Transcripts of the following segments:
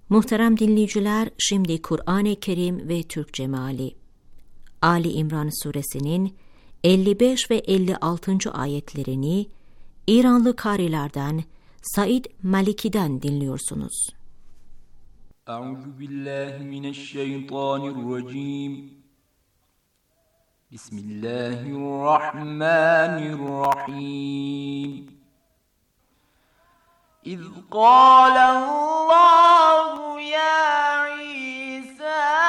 Muhterem dinleyiciler, şimdi Kur'an-ı Kerim ve Türkçe meali. Ali İmran suresinin 55 ve 56. ayetlerini İranlı karilerden Said Maliki'den dinliyorsunuz. Euzubillahimineşşeytanirracim. Bismillahirrahmanirrahim. İz kâlellâhu ya İsâ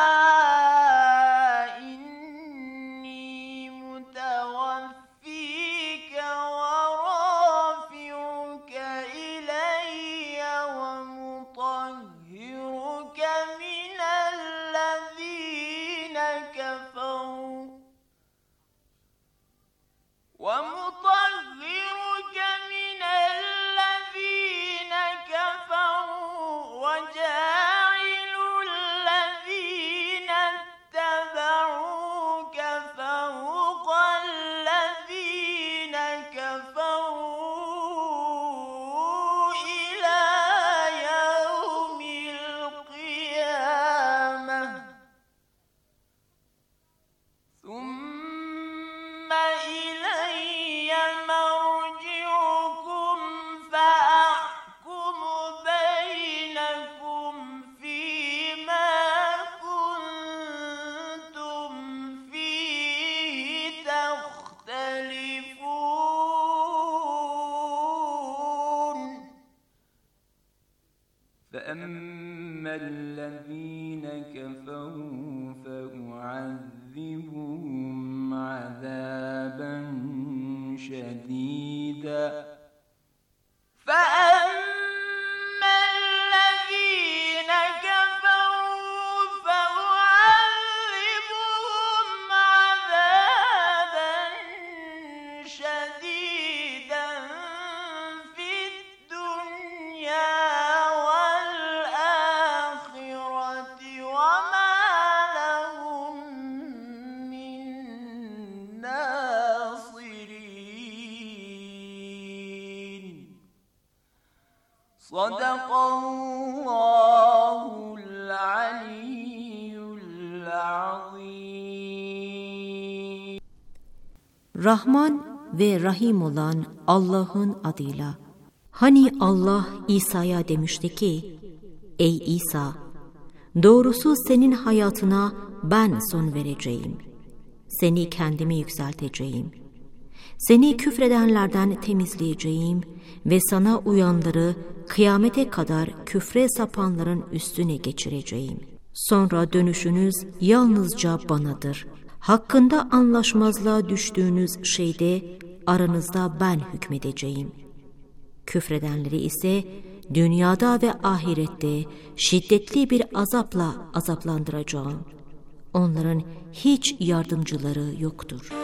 inni mutevaffîke ve râfi'uke ileyye ve mutahhiruke minellezîne keferû وجاعل الذين اتبعوك فوق الذين كفروا إلى يوم القيامة ثم إلي مرجعكم فأحكم بينكم فيما كنتم فيه تختلفون فأما الذين كفروا فأعذبهم عذابا شديدا فأما الذين كفروا فأعذبهم عذابا شديدا في الدنيا والآخرة وما لهم من ناصرين. صدق الله العلي العظيم. Rahman ve Rahim olan Allah'ın adıyla. Hani Allah İsa'ya demişti ki, ey İsa, doğrusu senin hayatına ben son vereceğim. Seni kendime yükselteceğim. Seni küfredenlerden temizleyeceğim ve sana uyanları kıyamete kadar küfre sapanların üstüne geçireceğim. Sonra dönüşünüz yalnızca banadır. Hakkında anlaşmazlığa düştüğünüz şeyde aranızda ben hükmedeceğim. Küfredenleri ise dünyada ve ahirette şiddetli bir azapla azaplandıracağım. Onların hiç yardımcıları yoktur.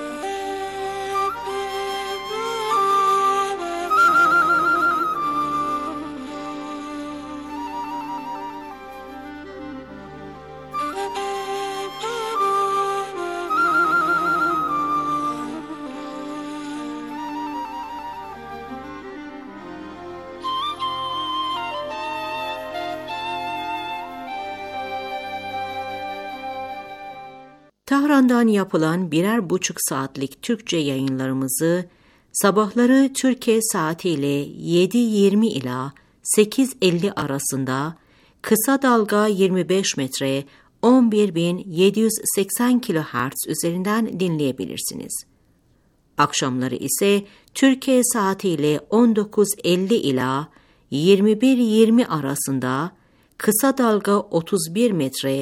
Tahran'dan yapılan 1,5 saatlik Türkçe yayınlarımızı sabahları Türkiye saatiyle 7:20 ila 8:50 arasında kısa dalga 25 metre 11.780 kHz üzerinden dinleyebilirsiniz. Akşamları ise Türkiye saatiyle 19:50 ila 21:20 arasında kısa dalga 31 metre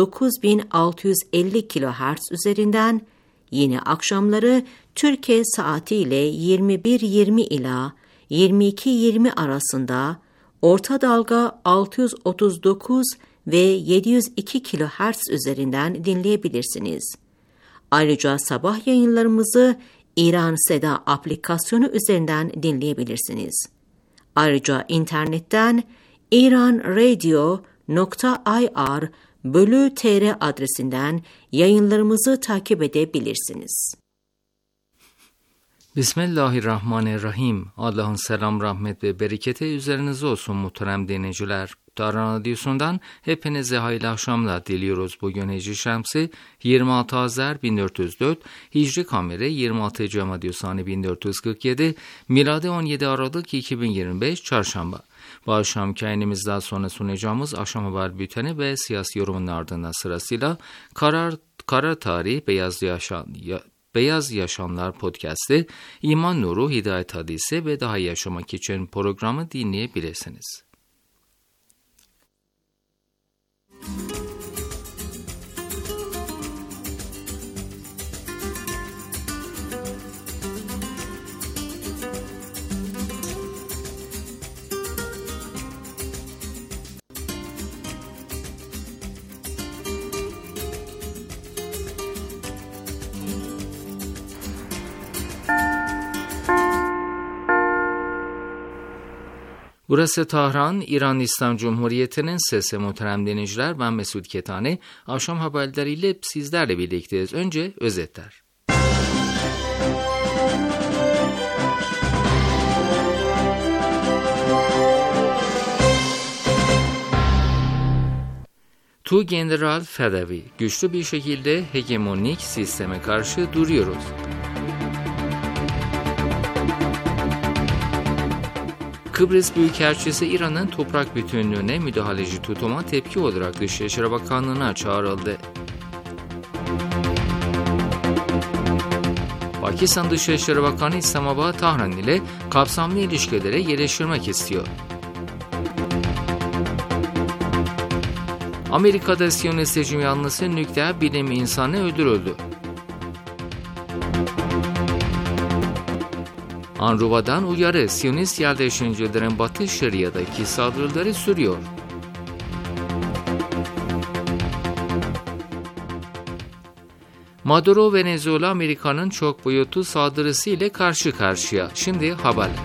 9650 kHz üzerinden, yine akşamları Türkiye saatiyle 21:20 ila 22:20 arasında orta dalga 639 ve 702 kHz üzerinden dinleyebilirsiniz. Ayrıca sabah yayınlarımızı İran Seda aplikasyonu üzerinden dinleyebilirsiniz. Ayrıca internetten iranradio.ir/tr adresinden yayınlarımızı takip edebilirsiniz. Bismillahirrahmanirrahim. Allah'ın selam, rahmet ve bereketi üzerinize olsun muhterem dinleyiciler. Tahran Radyosu'ndan hepinize hayırlı akşamlar diliyoruz. Bugün Hicri Şemsi 26 Azer 1404, Hicri Kameri 26 Cemadyosani 1447, Miladi 17 Aralık 2025 Çarşamba. Bu akşamki yayınımızdan sonra sunacağımız akşam haber bülteni ve siyasi yorumun ardından sırasıyla Karar Tarihi Beyaz Yaşamlar Podcast'ı, İman Nuru, Hidayet Hadisi ve Daha Yaşamak için programı dinleyebilirsiniz. Burası Tahran, İran İslam Cumhuriyeti'nin sesi. Muhterem dinleyiciler, ben Mesut Ketani. Akşam haberleriyle sizlerle birlikteyiz. Önce özetler. Tuğgeneral Fedavi, güçlü bir şekilde hegemonik sisteme karşı duruyoruz. Kıbrıs Büyükelçisi İran'ın toprak bütünlüğüne müdahaleci tutuma tepki olarak Dışişleri Bakanlığı'na çağrıldı. Pakistan Dışişleri Bakanı İslamabad, Tahran ile kapsamlı ilişkilere geliştirmek istiyor. Amerika'da Siyonist rejim yanlısı nükleer bilim insanı öldürüldü. Anruva'dan uyarı, Siyonist yerleşimcilerin Batı Şeria'daki saldırıları sürüyor. Maduro, Venezuela, Amerika'nın çok boyutlu saldırısı ile karşı karşıya. Şimdi haberler.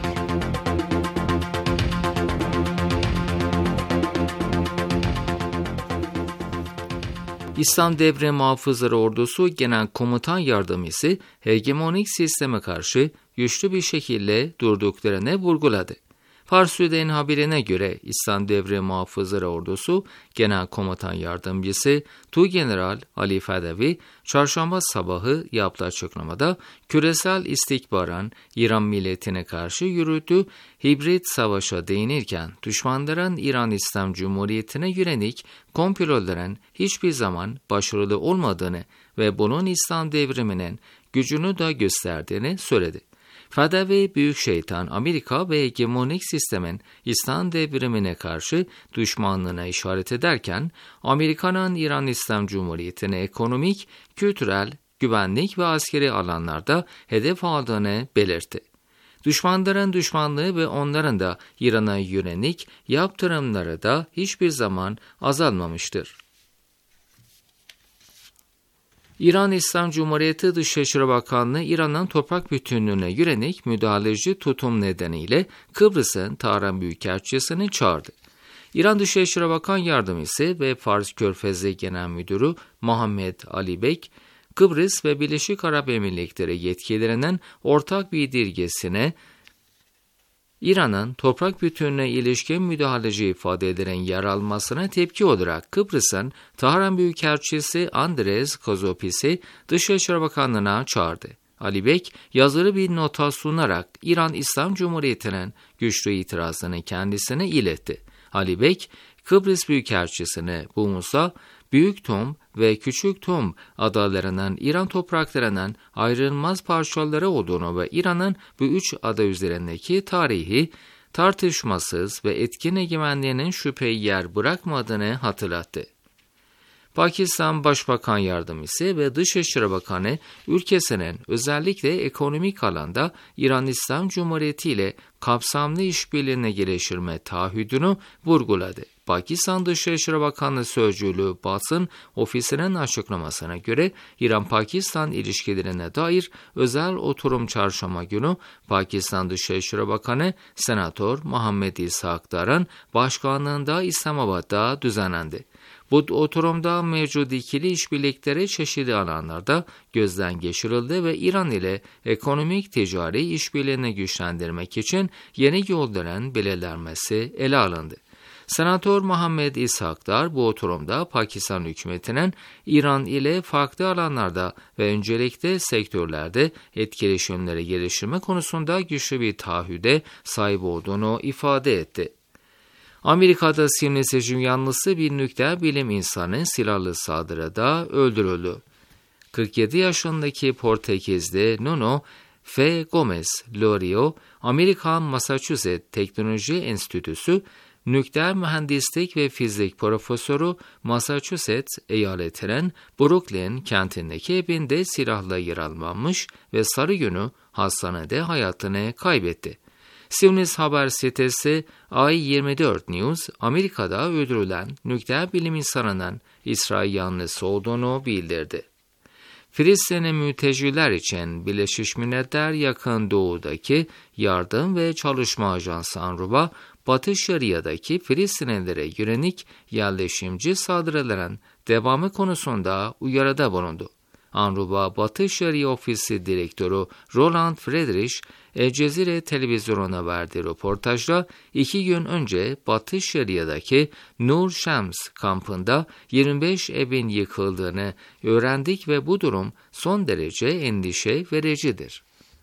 İslam Devrim Muhafızları Ordusu Genel Komutan Yardımcısı hegemonik sisteme karşı güçlü bir şekilde durduklarını vurguladı. Fars Today'ın haberine göre İslam Devrim Muhafızları Ordusu Genel Komutan Yardımcısı Tuğgeneral Ali Fedavi, çarşamba sabahı yaptığı açıklamada küresel istikbarın İran milletine karşı yürüttüğü hibrit savaşa değinirken düşmanların İran İslam Cumhuriyeti'ne yönelik komploların hiçbir zaman başarılı olmadığını ve bunun İslam devriminin gücünü de gösterdiğini söyledi. Fedavi, Büyük Şeytan, Amerika ve hegemonik sistemin İslam devrimine karşı düşmanlığına işaret ederken, Amerika'nın İran İslam Cumhuriyeti'ne ekonomik, kültürel, güvenlik ve askeri alanlarda hedef aldığını belirtti. Düşmanların düşmanlığı ve onların da İran'a yönelik yaptırımları da hiçbir zaman azalmamıştır. İran İslam Cumhuriyeti Dışişleri Bakanlığı, İran'ın toprak bütünlüğüne yönelik müdahaleci tutum nedeniyle Kıbrıs'ın Tahran Büyükelçisi'ni çağırdı. İran Dışişleri Bakan Yardımcısı ve Fars Körfezi Genel Müdürü Muhammed Ali Bek, Kıbrıs ve Birleşik Arap Emirlikleri yetkililerinin ortak bildirgesine İran'ın toprak bütünlüğüne ilişkin müdahaleci ifadelerin yer almasına tepki olarak Kıbrıs'ın Tahran Büyükelçisi Andres Kozopis'i Dışişleri Bakanlığı'na çağırdı. Ali Bek, yazılı bir nota sunarak İran İslam Cumhuriyeti'nin güçlü itirazını kendisine iletti. Ali Bek, Kıbrıs Büyükelçisi'ne bu hususta Büyük Tom ve Küçük Tom adalarının İran topraklarının ayrılmaz parçaları olduğunu ve İran'ın bu üç ada üzerindeki tarihi, tartışmasız ve etkin egemenliğinin şüpheye yer bırakmadığını hatırlattı. Pakistan Başbakan Yardımcısı ve Dışişleri Bakanı ülkesinin özellikle ekonomik alanda İran İslam Cumhuriyeti ile kapsamlı işbirliğine geliştirme taahhüdünü vurguladı. Pakistan Dışişleri Bakanlığı Sözcülüğü basın ofisinin açıklamasına göre İran-Pakistan ilişkilerine dair özel oturum çarşamba günü Pakistan Dışişleri Bakanı Senatör Muhammed İshak Dar'ın başkanlığında İslamabad'da düzenlendi. Bu oturumda mevcut ikili işbirlikleri çeşitli alanlarda gözden geçirildi ve İran ile ekonomik ticari işbirliğini güçlendirmek için yeni yolların belirlenmesi ele alındı. Senatör Muhammed İshakdar bu oturumda Pakistan hükümetinin İran ile farklı alanlarda ve öncelikle sektörlerde etkileşimleri geliştirme konusunda güçlü bir taahhüde sahip olduğunu ifade etti. Amerika'da Siyonist rejim yanlısı bir nükleer bilim insanı silahlı saldırıda öldürüldü. 47 yaşındaki Portekizli Nuno F. Gomes Lorio, Amerikan Massachusetts Teknoloji Enstitüsü nükleer mühendislik ve fizik profesörü Massachusetts eyaletinin Brooklyn kentindeki evinde silahla yaralanmış ve salı günü hastanede hayatını kaybetti. Siyonist haber sitesi I-24 News, Amerika'da öldürülen nükleer bilim insanının İsrail yanlısı olduğunu bildirdi. Filistinli mülteciler için Birleşmiş Milletler Yakın Doğu'daki Yardım ve Çalışma Ajansı UNRWA, Batı Şeria'daki Filistinlilere yönelik yerleşimci saldırıların devamı konusunda uyarıda bulundu. UNRWA Batı Şeria Ofisi Direktörü Roland Friedrich, El Cezire televizyonuna verdiği röportajda 2 gün önce Batı Şeria'daki Nur Shams kampında 25 evin yıkıldığını öğrendik ve bu durum son derece endişe vericidir.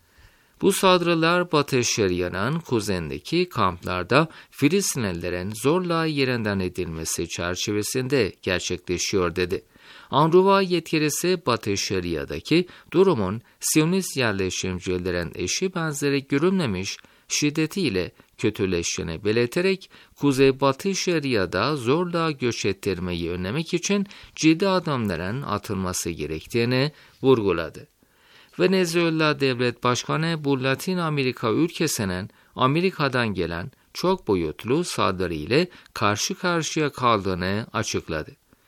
Bu saldırılar Batı Şeria'nın kuzeyindeki kamplarda Filistinlilerin zorla yerinden edilmesi çerçevesinde gerçekleşiyor dedi. UNRWA yetkilisi Batı Şeria'daki durumun Siyonist yerleşimcilerin eşi benzeri görünmemiş şiddetiyle kötüleştiğini belirterek Kuzey-Batı Şeria'da zorla göç ettirmeyi önlemek için ciddi adımların atılması gerektiğini vurguladı. Venezuela Devlet Başkanı bu Latin Amerika ülkesinin Amerika'dan gelen çok boyutlu saldırı ile karşı karşıya kaldığını açıkladı.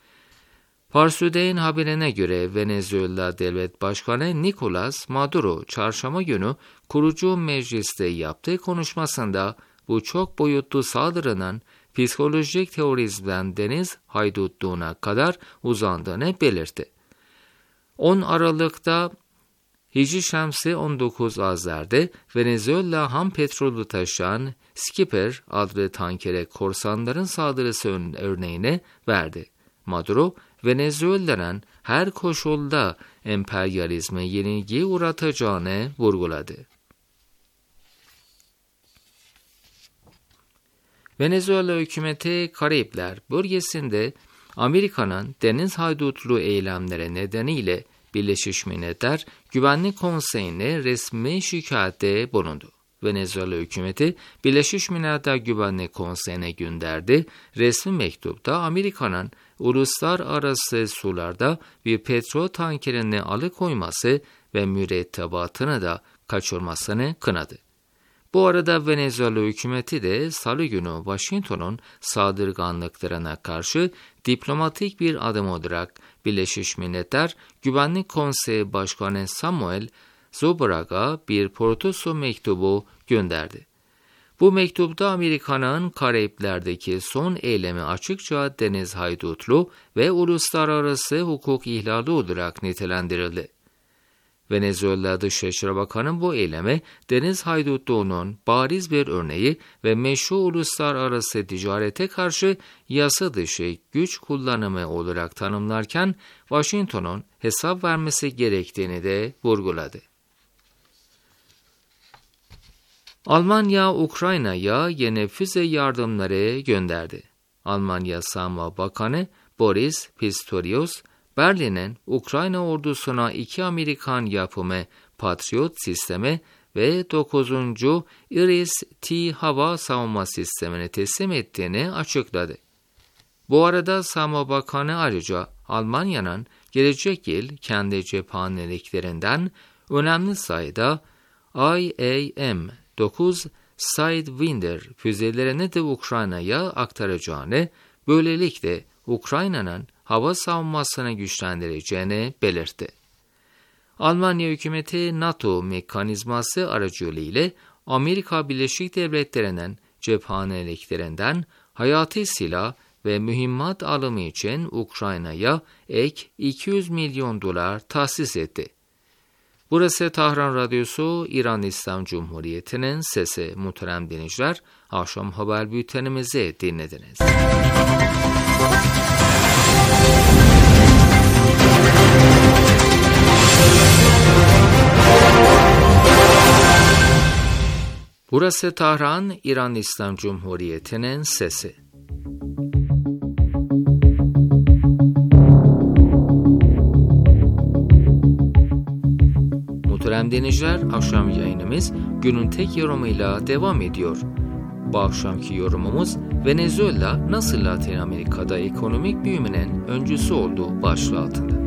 Pars Today'in haberine göre Venezuela Devlet Başkanı Nicolas Maduro çarşamba günü kurucu mecliste yaptığı konuşmasında bu çok boyutlu saldırının psikolojik terörizmden deniz haydutluğuna kadar uzandığını belirtti. 10 Aralık'ta Hicri Şemsi 19 Azer'de Venezuela ham petrolü taşıyan Skipper adlı tankere korsanların saldırısı örneğini verdi. Maduro, Venezuela'nın her koşulda emperyalizme yenilgiye uğratacağını vurguladı. Venezuela hükümeti Karayipler bölgesinde Amerika'nın deniz haydutluğu eylemleri nedeniyle Birleşmiş Milletler Güvenlik Konseyi'ne resmi şikayette bulundu. Venezuela hükümeti Birleşmiş Milletler Güvenlik Konseyi'ne gönderdi. Resmi mektupta Amerika'nın uluslararası sularda bir petrol tankerini alıkoyması ve mürettebatını da kaçırmasını kınadı. Bu arada Venezuela hükümeti de Salı günü Washington'un saldırganlıklarına karşı diplomatik bir adım olarak Birleşmiş Milletler Güvenlik Konseyi Başkanı Samuel Zobrag'a bir protesto mektubu gönderdi. Bu mektupta Amerika'nın Karayipler'deki son eylemi açıkça deniz haydutluğu ve uluslararası hukuk ihlali olarak nitelendirildi. Venezuela Dışişleri Bakanı bu eyleme deniz haydutluğunun bariz bir örneği ve meşru uluslararası ticarete karşı yasa dışı güç kullanımı olarak tanımlarken Washington'un hesap vermesi gerektiğini de vurguladı. Almanya, Ukrayna'ya yeni füze yardımları gönderdi. Almanya Savunma Bakanı Boris Pistorius, Berlin'in Ukrayna ordusuna 2 Amerikan yapımı Patriot sistemi ve 9. Iris-T hava savunma sistemini teslim ettiğini açıkladı. Bu arada Savunma Bakanı ayrıca Almanya'nın gelecek yıl kendi cephaneliklerinden önemli sayıda IAM-9 Sidewinder füzelerini de Ukrayna'ya aktaracağını, böylelikle Ukrayna'nın hava savunmasını güçlendireceğini belirtti. Almanya hükümeti NATO mekanizması aracılığıyla Amerika Birleşik Devletleri'nin cephaneliklerinden hayati silah ve mühimmat alımı için Ukrayna'ya ek $200 milyon tahsis etti. Burası Tahran Radyosu, İran İslam Cumhuriyeti'nin sesi. Muhterem dinleyiciler, akşam haber bültenimizi dinlediniz. Burası Tahran, İran İslam Cumhuriyeti'nin sesi. Muhterem dinleyiciler, akşam yayınımız günün tek yorumuyla devam ediyor. Bu akşamki yorumumuz Venezuela nasıl Latin Amerika'da ekonomik büyümenin öncüsü olduğu başlığı altında.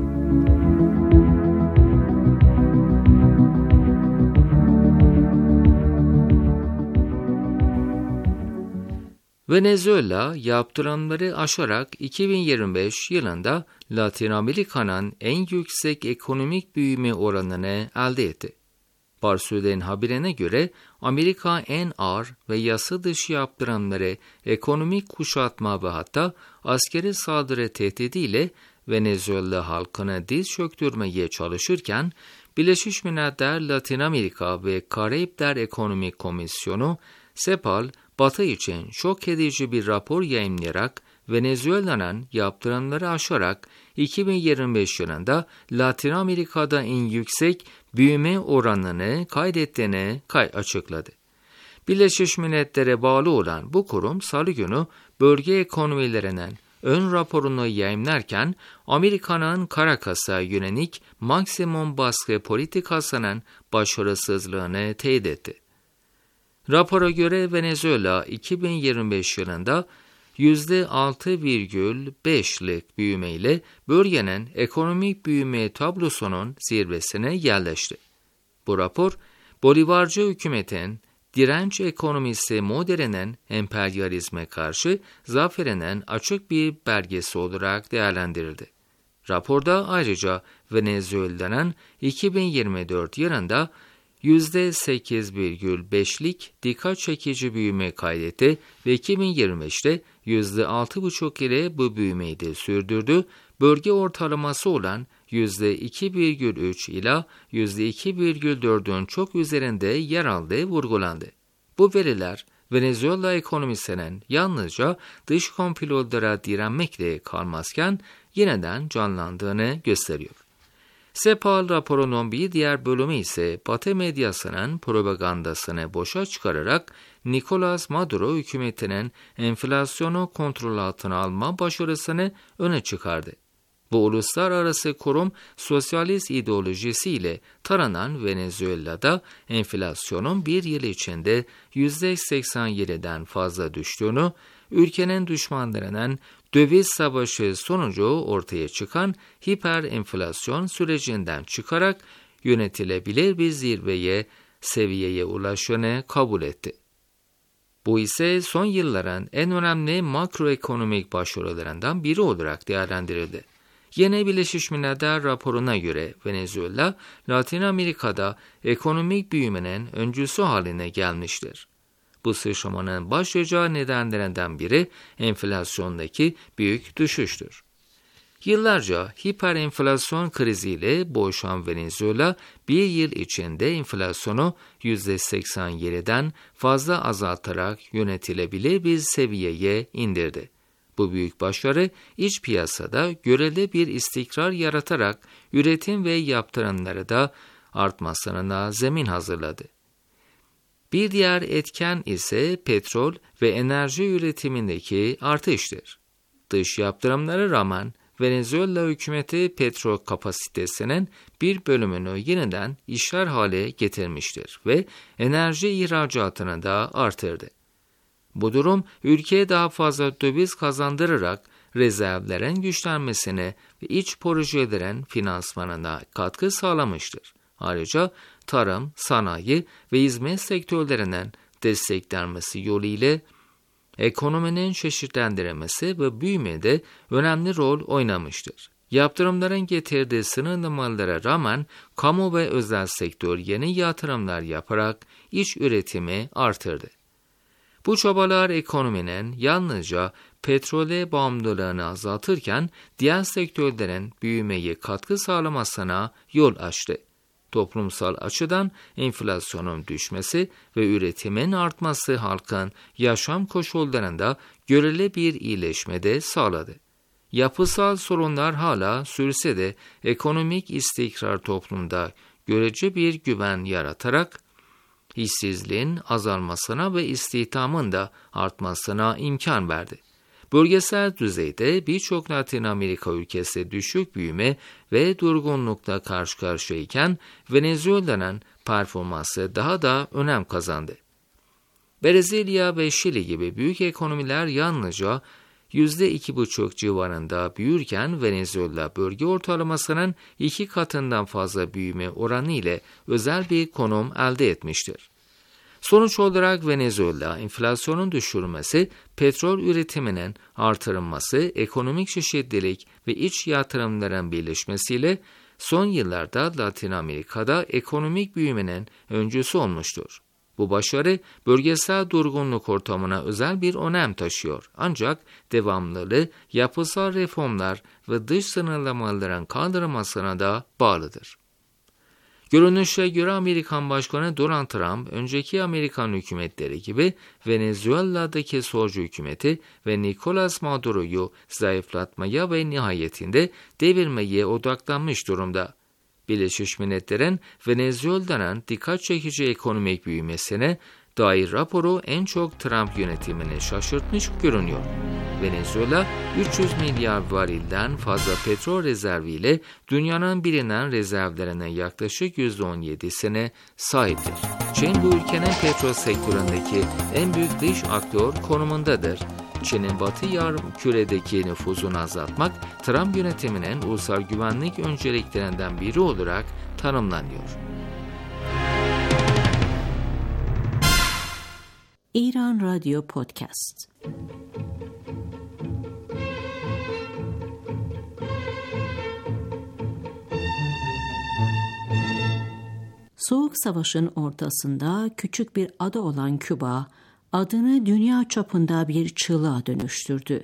Venezuela yaptırımları aşarak 2025 yılında Latin Amerika'nın en yüksek ekonomik büyüme oranını elde etti. Barsü'den haberine göre Amerika en ağır ve yasa dışı yaptırımları, ekonomik kuşatma ve hatta askeri saldırı tehdidiyle Venezuela halkını diz çöktürmeye çalışırken Birleşmiş Milletler Latin Amerika ve Karayipler Ekonomik Komisyonu CEPAL, Batı için şok edici bir rapor yayımlayarak Venezuela'nın yaptırımları aşarak 2025 yılında Latin Amerika'da en yüksek büyüme oranını kaydettiğini açıkladı. Birleşmiş Milletler'e bağlı olan bu kurum Salı günü bölge ekonomilerinin ön raporunu yayımlarken Amerika'nın Caracas'a yönelik maksimum baskı politikasının başarısızlığını teyit etti. Rapora göre Venezuela 2025 yılında %6,5'lik büyümeyle bölgenin ekonomik büyüme tablosunun zirvesine yerleşti. Bu rapor, Bolivarcı hükümetin direnç ekonomisi modelinin emperyalizme karşı zaferinin açık bir belgesi olarak değerlendirildi. Raporda ayrıca Venezuela'nın 2024 yılında %8,5'lik dikkat çekici büyüme kaydetti ve 2025'te %6,5 ile bu büyümeyi de sürdürdü. Bölge ortalaması olan %2,3 ila %2,4'ün çok üzerinde yer aldığı vurgulandı. Bu veriler Venezuela ekonomisinin yalnızca dış komplolara direnmekle kalmazken yeniden canlandığını gösteriyor. CEPAL raporunun bir diğer bölümü ise Batı medyasının propagandasını boşa çıkararak Nicolas Maduro hükümetinin enflasyonu kontrol altına alma başarısını öne çıkardı. Bu uluslararası kurum sosyalist ideolojisiyle taranan Venezuela'da enflasyonun bir yıl içinde %87'den fazla düştüğünü, ülkenin düşmanlarının döviz savaşı sonucu ortaya çıkan hiper enflasyon sürecinden çıkarak yönetilebilir bir seviyeye ulaştığını kabul etti. Bu ise son yılların en önemli makroekonomik başarılarından biri olarak değerlendirildi. Yeni Birleşmiş Milletler raporuna göre Venezuela, Latin Amerika'da ekonomik büyümenin öncüsü haline gelmiştir. Bu sıçramanın başlıca nedenlerinden biri enflasyondaki büyük düşüştür. Yıllarca hiperenflasyon kriziyle boğuşan Venezuela, bir yıl içinde enflasyonu %87'den fazla azaltarak yönetilebilir bir seviyeye indirdi. Bu büyük başarı iç piyasada göreli bir istikrar yaratarak üretim ve yaptırımları da artmasına zemin hazırladı. Bir diğer etken ise petrol ve enerji üretimindeki artıştır. Dış yaptırımlara rağmen Venezuela hükümeti petrol kapasitesinin bir bölümünü yeniden işler hale getirmiştir ve enerji ihracatını da artırdı. Bu durum ülkeye daha fazla döviz kazandırarak rezervlerin güçlenmesine ve iç projelerin finansmanına katkı sağlamıştır. Ayrıca tarım, sanayi ve hizmet sektörlerinin desteklenmesi yoluyla ekonominin çeşitlendirilmesi ve büyümede önemli rol oynamıştır. Yaptırımların getirdiği sınırlamalara rağmen kamu ve özel sektör yeni yatırımlar yaparak iç üretimi artırdı. Bu çabalar ekonominin yalnızca petrole bağımlılığını azaltırken diğer sektörlerin büyümeye katkı sağlamasına yol açtı. Toplumsal açıdan enflasyonun düşmesi ve üretimin artması halkın yaşam koşullarında göreli bir iyileşme de sağladı. Yapısal sorunlar hala sürse de ekonomik istikrar toplumda görece bir güven yaratarak işsizliğin azalmasına ve istihdamın da artmasına imkan verdi. Bölgesel düzeyde birçok Latin Amerika ülkesi düşük büyüme ve durgunlukla karşı karşıyayken Venezuela'nın performansı daha da önem kazandı. Brezilya ve Şili gibi büyük ekonomiler yalnızca %2,5 civarında büyürken Venezuela bölge ortalamasının 2 katından fazla büyüme oranı ile özel bir konum elde etmiştir. Sonuç olarak Venezuela enflasyonun düşürülmesi, petrol üretiminin artırılması, ekonomik çeşitlilik ve iç yatırımların birleşmesiyle son yıllarda Latin Amerika'da ekonomik büyümenin öncüsü olmuştur. Bu başarı bölgesel durgunluk ortamına özel bir önem taşıyor. Ancak devamlılığı yapısal reformlar ve dış sınırlamaların kaldırılmasına da bağlıdır. Görünüşe göre Amerikan Başkanı Donald Trump, önceki Amerikan hükümetleri gibi Venezuela'daki solcu hükümeti ve Nicolas Maduro'yu zayıflatmaya ve nihayetinde devirmeye odaklanmış durumda. Birleşmiş Milletler'in Venezuela'nın dikkat çekici ekonomik büyümesine dair raporu en çok Trump yönetimini şaşırtmış görünüyor. Venezuela 300 milyar varilden fazla petrol rezerviyle dünyanın bilinen rezervlerinin yaklaşık %17'sine sahiptir. Çin bu ülkenin petrol sektöründeki en büyük dış aktör konumundadır. Çin'in Batı yarımküredeki nüfuzunu azaltmak, Trump yönetiminin ulusal güvenlik önceliklerinden biri olarak tanımlanıyor. İran Radyo Podcast. Soğuk Savaş'ın ortasında küçük bir ada olan Küba, adını dünya çapında bir çığlığa dönüştürdü.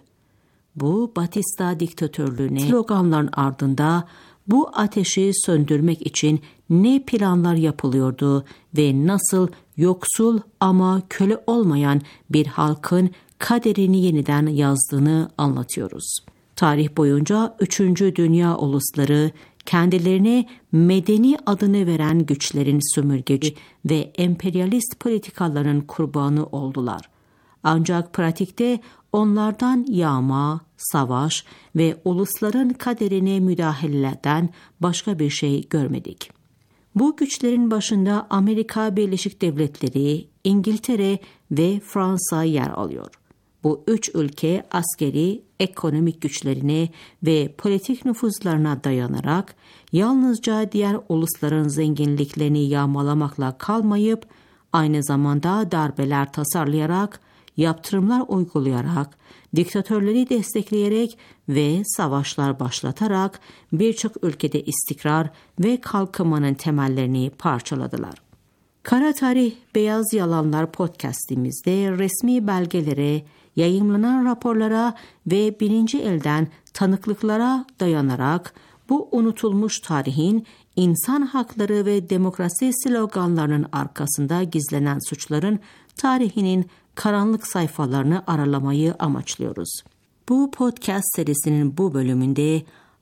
Bu Batista diktatörlüğüne sloganların ardında bu ateşi söndürmek için ne planlar yapılıyordu ve nasıl yoksul ama köle olmayan bir halkın kaderini yeniden yazdığını anlatıyoruz. Tarih boyunca 3. Dünya ulusları kendilerine medeni adını veren güçlerin sömürgeci ve emperyalist politikaların kurbanı oldular. Ancak pratikte onlardan yağma, savaş ve ulusların kaderine müdahaleden başka bir şey görmedik. Bu güçlerin başında Amerika Birleşik Devletleri, İngiltere ve Fransa yer alıyor. Bu 3 ülke askeri, ekonomik güçlerine ve politik nüfuzlarına dayanarak yalnızca diğer ulusların zenginliklerini yağmalamakla kalmayıp aynı zamanda darbeler tasarlayarak, yaptırımlar uygulayarak, diktatörleri destekleyerek ve savaşlar başlatarak birçok ülkede istikrar ve kalkınmanın temellerini parçaladılar. Kara Tarih Beyaz Yalanlar podcastimizde resmi belgelere, yayımlanan raporlara ve birinci elden tanıklıklara dayanarak bu unutulmuş tarihin insan hakları ve demokrasi sloganlarının arkasında gizlenen suçların tarihinin karanlık sayfalarını aralamayı amaçlıyoruz. Bu podcast serisinin bu bölümünde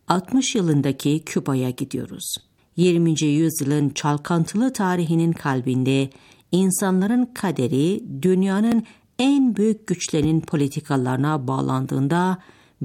60 yılındaki Küba'ya gidiyoruz. 20. yüzyılın çalkantılı tarihinin kalbinde insanların kaderi dünyanın en büyük güçlerinin politikalarına bağlandığında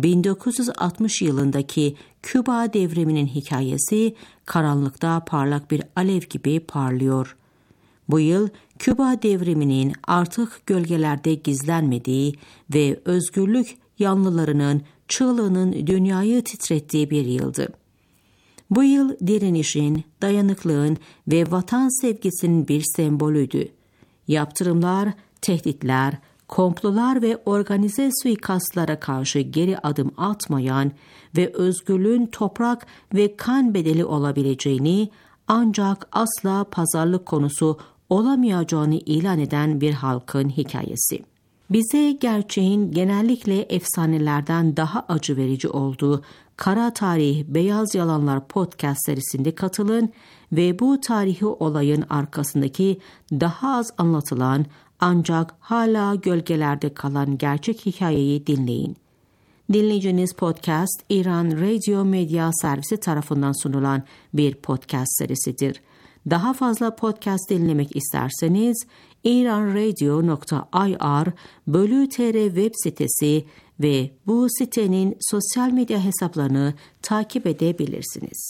1960 yılındaki Küba devriminin hikayesi karanlıkta parlak bir alev gibi parlıyor. Bu yıl Küba devriminin artık gölgelerde gizlenmediği ve özgürlük yanlılarının çığlığının dünyayı titrettiği bir yıldı. Bu yıl direnişin, dayanıklılığın ve vatan sevgisinin bir sembolüydü. Yaptırımlar, tehditler, komplolar ve organize suikastlara karşı geri adım atmayan ve özgürlüğün toprak ve kan bedeli olabileceğini ancak asla pazarlık konusu olamayacağını ilan eden bir halkın hikayesi. Bize gerçeğin genellikle efsanelerden daha acı verici olduğu Kara Tarih, Beyaz Yalanlar podcast serisinde katılın ve bu tarihi olayın arkasındaki daha az anlatılan ancak hala gölgelerde kalan gerçek hikayeyi dinleyin. Dinleyeceğiniz podcast, İran Radio Medya Servisi tarafından sunulan bir podcast serisidir. Daha fazla podcast dinlemek isterseniz iranradio.ir/tr web sitesi ve bu sitenin sosyal medya hesaplarını takip edebilirsiniz.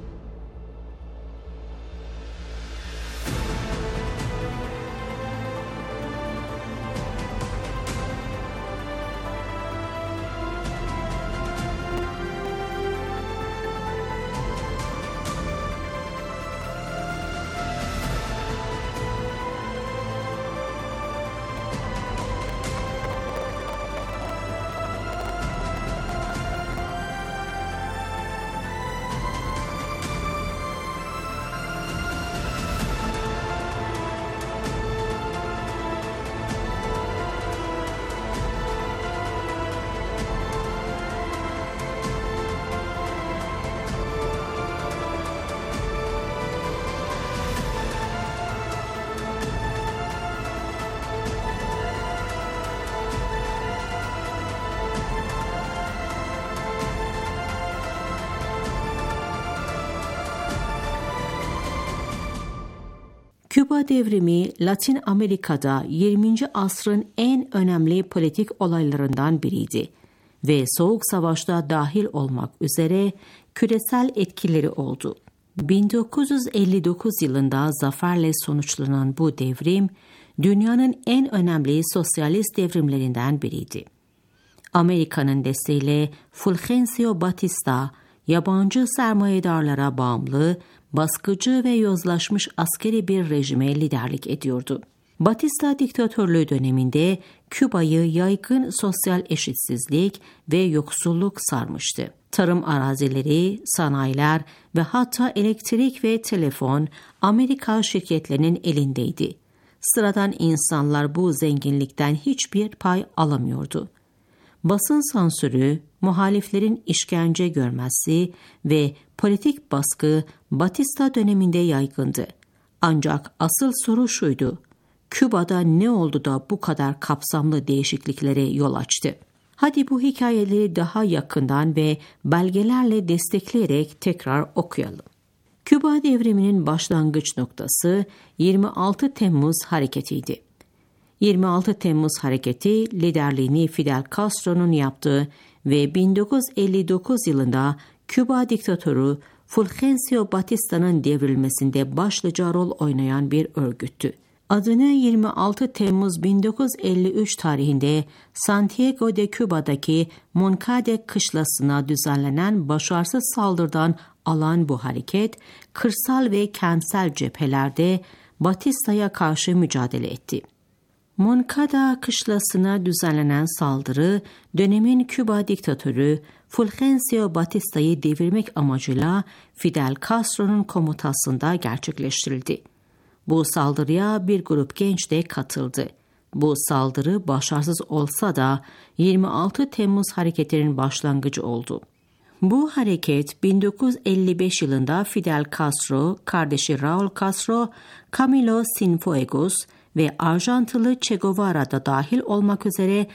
Küba devrimi, Latin Amerika'da 20. asrın en önemli politik olaylarından biriydi ve Soğuk Savaş'ta dahil olmak üzere küresel etkileri oldu. 1959 yılında zaferle sonuçlanan bu devrim, dünyanın en önemli sosyalist devrimlerinden biriydi. Amerika'nın desteğiyle Fulgencio Batista, yabancı sermayedarlara bağımlı, baskıcı ve yozlaşmış askeri bir rejime liderlik ediyordu. Batista diktatörlüğü döneminde Küba'yı yaygın sosyal eşitsizlik ve yoksulluk sarmıştı. Tarım arazileri, sanayiler ve hatta elektrik ve telefon Amerika şirketlerinin elindeydi. Sıradan insanlar bu zenginlikten hiçbir pay alamıyordu. Basın sansürü, muhaliflerin işkence görmesi ve politik baskı Batista döneminde yaygındı. Ancak asıl soru şuydu: Küba'da ne oldu da bu kadar kapsamlı değişikliklere yol açtı? Hadi bu hikayeleri daha yakından ve belgelerle destekleyerek tekrar okuyalım. Küba devriminin başlangıç noktası 26 Temmuz hareketiydi. 26 Temmuz hareketi liderliğini Fidel Castro'nun yaptığı ve 1959 yılında Küba diktatörü Fulgencio Batista'nın devrilmesinde başlıca rol oynayan bir örgüttü. Adını 26 Temmuz 1953 tarihinde Santiago de Cuba'daki Moncada kışlasına düzenlenen başarısız saldırıdan alan bu hareket, kırsal ve kentsel cephelerde Batista'ya karşı mücadele etti. Moncada kışlasına düzenlenen saldırı, dönemin Küba diktatörü Fulgencio Batista'yı devirmek amacıyla Fidel Castro'nun komutasında gerçekleştirildi. Bu saldırıya bir grup genç de katıldı. Bu saldırı başarısız olsa da 26 Temmuz hareketinin başlangıcı oldu. Bu hareket 1955 yılında Fidel Castro, kardeşi Raul Castro, Camilo Cienfuegos ve Arjantinli Che Guevara da dahil olmak üzere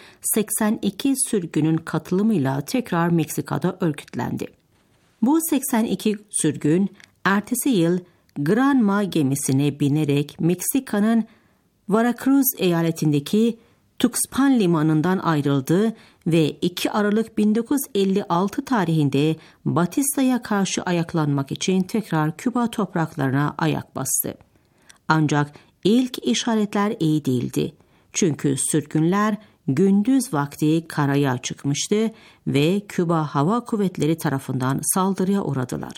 82 sürgünün katılımıyla tekrar Meksika'da örgütlendi. Bu 82 sürgün ertesi yıl Granma gemisine binerek Meksika'nın Veracruz eyaletindeki Tuxpan limanından ayrıldı ve 2 Aralık 1956 tarihinde Batista'ya karşı ayaklanmak için tekrar Küba topraklarına ayak bastı. Ancak ilk işaretler iyi değildi. Çünkü sürgünler gündüz vakti karaya çıkmıştı ve Küba Hava Kuvvetleri tarafından saldırıya uğradılar.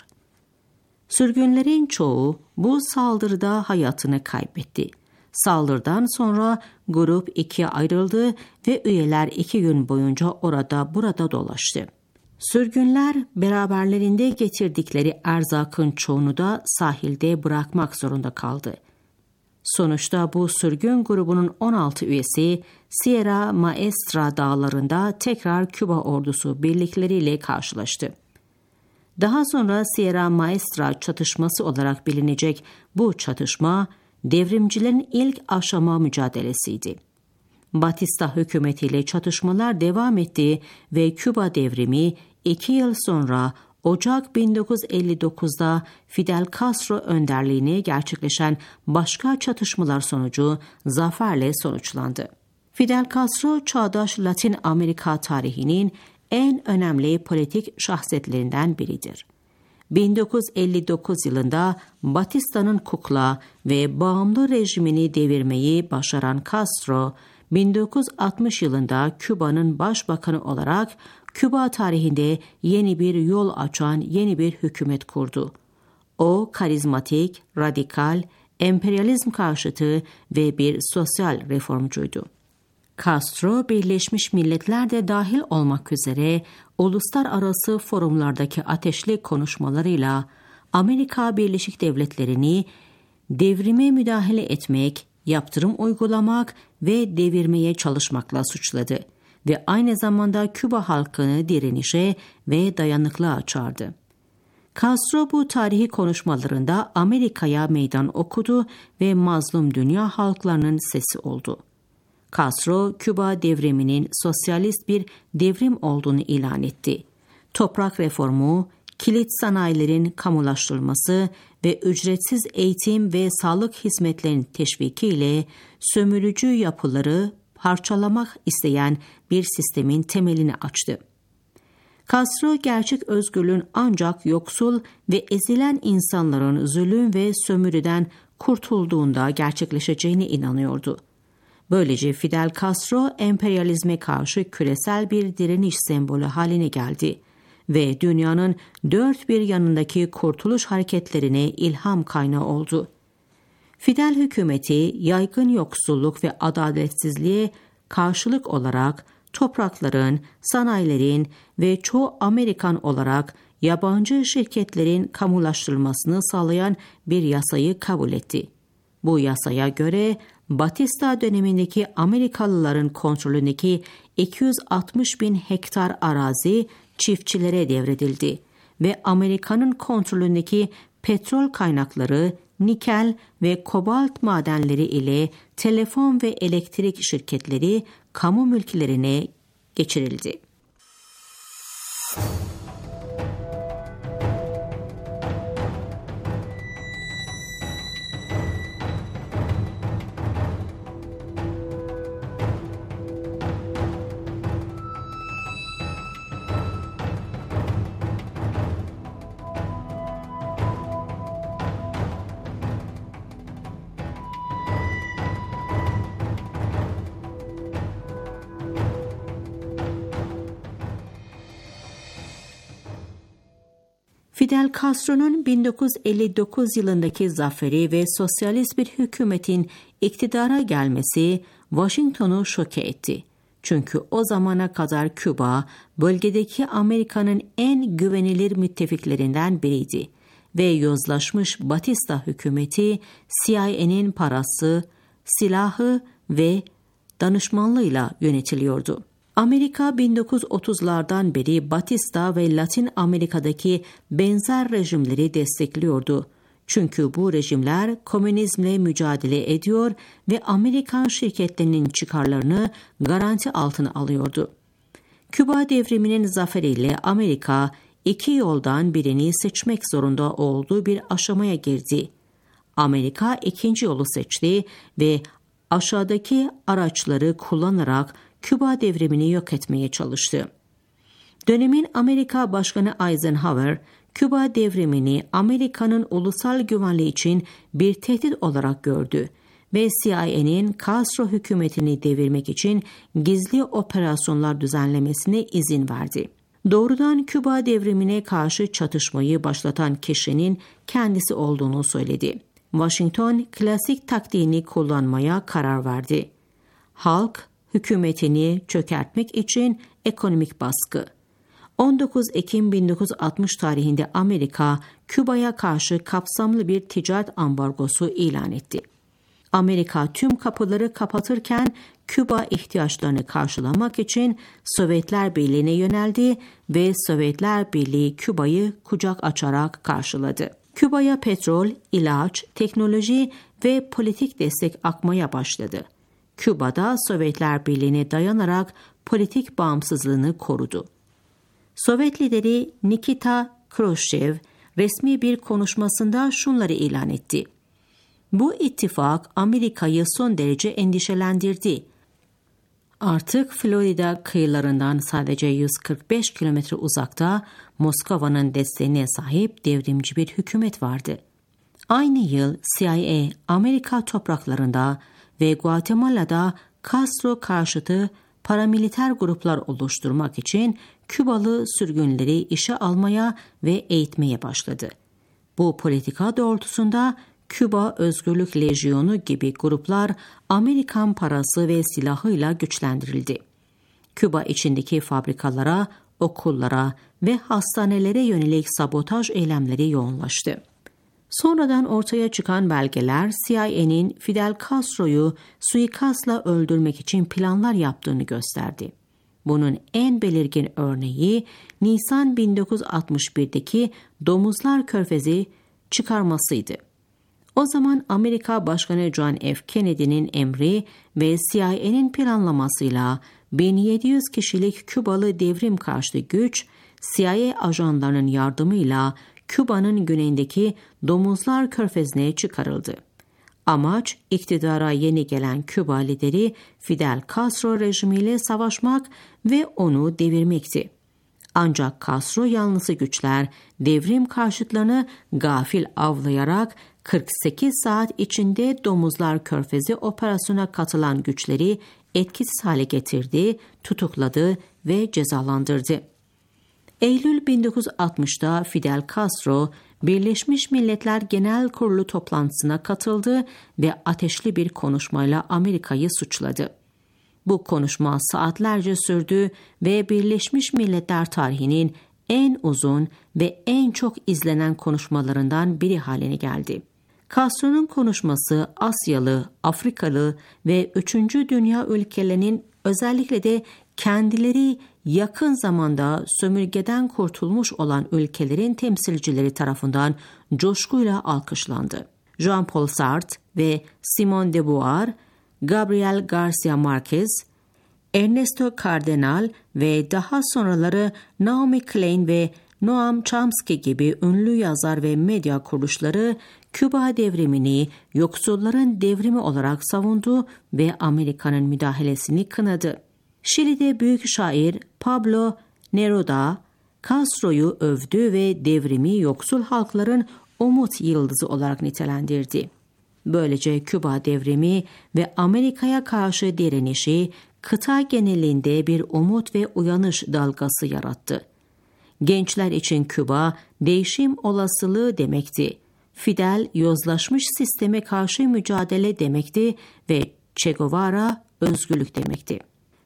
Sürgünlerin çoğu bu saldırıda hayatını kaybetti. Saldırıdan sonra grup ikiye ayrıldı ve üyeler 2 gün boyunca orada burada dolaştı. Sürgünler beraberlerinde getirdikleri erzakın çoğunu da sahilde bırakmak zorunda kaldı. Sonuçta bu sürgün grubunun 16 üyesi Sierra Maestra dağlarında tekrar Küba ordusu birlikleriyle karşılaştı. Daha sonra Sierra Maestra çatışması olarak bilinecek bu çatışma, devrimcilerin ilk aşama mücadelesiydi. Batista hükümetiyle çatışmalar devam etti ve Küba devrimi 2 yıl sonra Ocak 1959'da Fidel Castro önderliğine gerçekleşen başka çatışmalar sonucu zaferle sonuçlandı. Fidel Castro, çağdaş Latin Amerika tarihinin en önemli politik şahsiyetlerinden biridir. 1959 yılında Batista'nın kukla ve bağımlı rejimini devirmeyi başaran Castro, 1960 yılında Küba'nın başbakanı olarak Küba tarihinde yeni bir yol açan yeni bir hükümet kurdu. O, karizmatik, radikal, emperyalizm karşıtı ve bir sosyal reformcuydu. Castro, Birleşmiş Milletler de dahil olmak üzere uluslararası forumlardaki ateşli konuşmalarıyla Amerika Birleşik Devletleri'ni devrime müdahale etmek, yaptırım uygulamak ve devirmeye çalışmakla suçladı ve aynı zamanda Küba halkını direnişe ve dayanıklığa çağırdı. Castro bu tarihi konuşmalarında Amerika'ya meydan okudu ve mazlum dünya halklarının sesi oldu. Castro, Küba devriminin sosyalist bir devrim olduğunu ilan etti. Toprak reformu, kilit sanayilerin kamulaştırılması ve ücretsiz eğitim ve sağlık hizmetlerinin teşvikiyle sömürücü yapıları parçalamak isteyen bir sistemin temelini açtı. Castro, gerçek özgürlüğün ancak yoksul ve ezilen insanların zulüm ve sömürüden kurtulduğunda gerçekleşeceğine inanıyordu. Böylece Fidel Castro, emperyalizme karşı küresel bir direniş sembolü haline geldi ve dünyanın dört bir yanındaki kurtuluş hareketlerine ilham kaynağı oldu. Fidel hükümeti, yaygın yoksulluk ve adaletsizliğe karşılık olarak toprakların, sanayilerin ve çoğu Amerikan olarak yabancı şirketlerin kamulaştırılmasını sağlayan bir yasayı kabul etti. Bu yasaya göre Batista dönemindeki Amerikalıların kontrolündeki 260 bin hektar arazi çiftçilere devredildi ve Amerika'nın kontrolündeki petrol kaynakları, nikel ve kobalt madenleri ile telefon ve elektrik şirketleri kamu mülklerine geçirildi. Fidel Castro'nun 1959 yılındaki zaferi ve sosyalist bir hükümetin iktidara gelmesi Washington'u şoke etti. Çünkü o zamana kadar Küba, bölgedeki Amerika'nın en güvenilir müttefiklerinden biriydi ve yozlaşmış Batista hükümeti CIA'nin parası, silahı ve danışmanlığıyla yönetiliyordu. Amerika 1930'lardan beri Batista ve Latin Amerika'daki benzer rejimleri destekliyordu. Çünkü bu rejimler komünizmle mücadele ediyor ve Amerikan şirketlerinin çıkarlarını garanti altına alıyordu. Küba devriminin zaferiyle Amerika iki yoldan birini seçmek zorunda olduğu bir aşamaya girdi. Amerika ikinci yolu seçti ve aşağıdaki araçları kullanarak Küba devrimini yok etmeye çalıştı. Dönemin Amerika Başkanı Eisenhower, Küba devrimini Amerika'nın ulusal güvenliği için bir tehdit olarak gördü ve CIA'nin Castro hükümetini devirmek için gizli operasyonlar düzenlemesine izin verdi. Doğrudan Küba devrimine karşı çatışmayı başlatan kişinin kendisi olduğunu söyledi. Washington, klasik taktiğini kullanmaya karar verdi. Halk, hükümetini çökertmek için ekonomik baskı. 19 Ekim 1960 tarihinde Amerika, Küba'ya karşı kapsamlı bir ticaret ambargosu ilan etti. Amerika tüm kapıları kapatırken Küba ihtiyaçlarını karşılamak için Sovyetler Birliği'ne yöneldi ve Sovyetler Birliği Küba'yı kucak açarak karşıladı. Küba'ya petrol, ilaç, teknoloji ve politik destek akmaya başladı. Küba'da Sovyetler Birliği'ne dayanarak politik bağımsızlığını korudu. Sovyet lideri Nikita Khrushchev resmi bir konuşmasında şunları ilan etti. Bu ittifak Amerika'yı son derece endişelendirdi. Artık Florida kıyılarından sadece 145 kilometre uzakta Moskova'nın desteğine sahip devrimci bir hükümet vardı. Aynı yıl CIA Amerika topraklarında ve Guatemala'da Castro karşıtı paramiliter gruplar oluşturmak için Kübalı sürgünleri işe almaya ve eğitmeye başladı. Bu politika doğrultusunda Küba Özgürlük Lejyonu gibi gruplar Amerikan parası ve silahıyla güçlendirildi. Küba içindeki fabrikalara, okullara ve hastanelere yönelik sabotaj eylemleri yoğunlaştı. Sonradan ortaya çıkan belgeler CIA'nin Fidel Castro'yu suikastla öldürmek için planlar yaptığını gösterdi. Bunun en belirgin örneği Nisan 1961'deki Domuzlar Körfezi çıkarmasıydı. O zaman Amerika Başkanı John F. Kennedy'nin emri ve CIA'nin planlamasıyla 1700 kişilik Kübalı devrim karşıtı güç, CIA ajanlarının yardımıyla Küba'nın güneyindeki Domuzlar Körfezi'ne çıkarıldı. Amaç, iktidara yeni gelen Küba lideri Fidel Castro rejimiyle savaşmak ve onu devirmekti. Ancak Castro yanlısı güçler devrim karşıtlarını gafil avlayarak 48 saat içinde Domuzlar Körfezi operasyona katılan güçleri etkisiz hale getirdi, tutukladı ve cezalandırdı. Eylül 1960'da Fidel Castro, Birleşmiş Milletler Genel Kurulu toplantısına katıldı ve ateşli bir konuşmayla Amerika'yı suçladı. Bu konuşma saatlerce sürdü ve Birleşmiş Milletler tarihinin en uzun ve en çok izlenen konuşmalarından biri haline geldi. Castro'nun konuşması Asyalı, Afrikalı ve 3. Dünya ülkelerinin özellikle de kendileri yakın zamanda sömürgeden kurtulmuş olan ülkelerin temsilcileri tarafından coşkuyla alkışlandı. Jean-Paul Sartre ve Simone de Beauvoir, Gabriel Garcia Marquez, Ernesto Cardenal ve daha sonraları Naomi Klein ve Noam Chomsky gibi ünlü yazar ve medya kuruluşları Küba devrimini yoksulların devrimi olarak savundu ve Amerika'nın müdahalesini kınadı. Şili'de büyük şair Pablo Neruda, Castro'yu övdü ve devrimi yoksul halkların umut yıldızı olarak nitelendirdi. Böylece Küba devrimi ve Amerika'ya karşı direnişi kıta genelinde bir umut ve uyanış dalgası yarattı. Gençler için Küba değişim olasılığı demekti. Fidel yozlaşmış sisteme karşı mücadele demekti ve Che Guevara özgürlük demekti.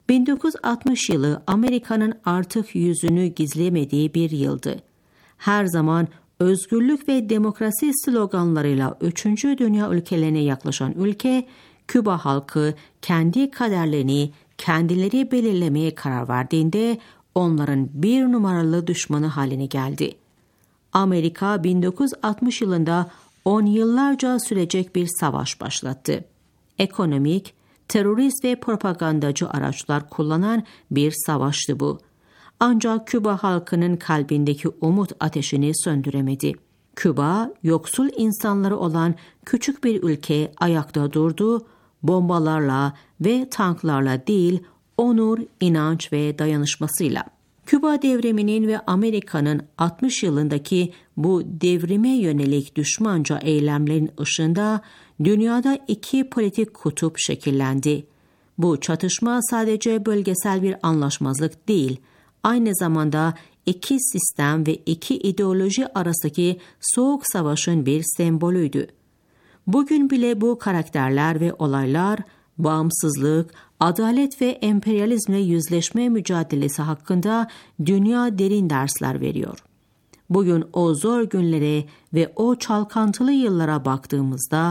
1960 yılı Amerika'nın artık yüzünü gizlemediği bir yıldı. Her zaman özgürlük ve demokrasi sloganlarıyla 3. Dünya ülkelerine yaklaşan ülke, Küba halkı kendi kaderlerini kendileri belirlemeye karar verdiğinde onların bir numaralı düşmanı haline geldi. Amerika 1960 yılında 10 yıllarca sürecek bir savaş başlattı. Ekonomik, terörist ve propagandacı araçlar kullanan bir savaştı bu. Ancak Küba halkının kalbindeki umut ateşini söndüremedi. Küba, yoksul insanları olan küçük bir ülke ayakta durdu, bombalarla ve tanklarla değil, onur, inanç ve dayanışmasıyla. Küba devriminin ve Amerika'nın 60 yılındaki bu devrime yönelik düşmanca eylemlerin ışığında dünyada iki politik kutup şekillendi. Bu çatışma sadece bölgesel bir anlaşmazlık değil, aynı zamanda iki sistem ve iki ideoloji arasındaki soğuk savaşın bir sembolüydü. Bugün bile bu karakterler ve olaylar, bağımsızlık, adalet ve emperyalizmle yüzleşme mücadelesi hakkında dünya derin dersler veriyor. Bugün o zor günlere ve o çalkantılı yıllara baktığımızda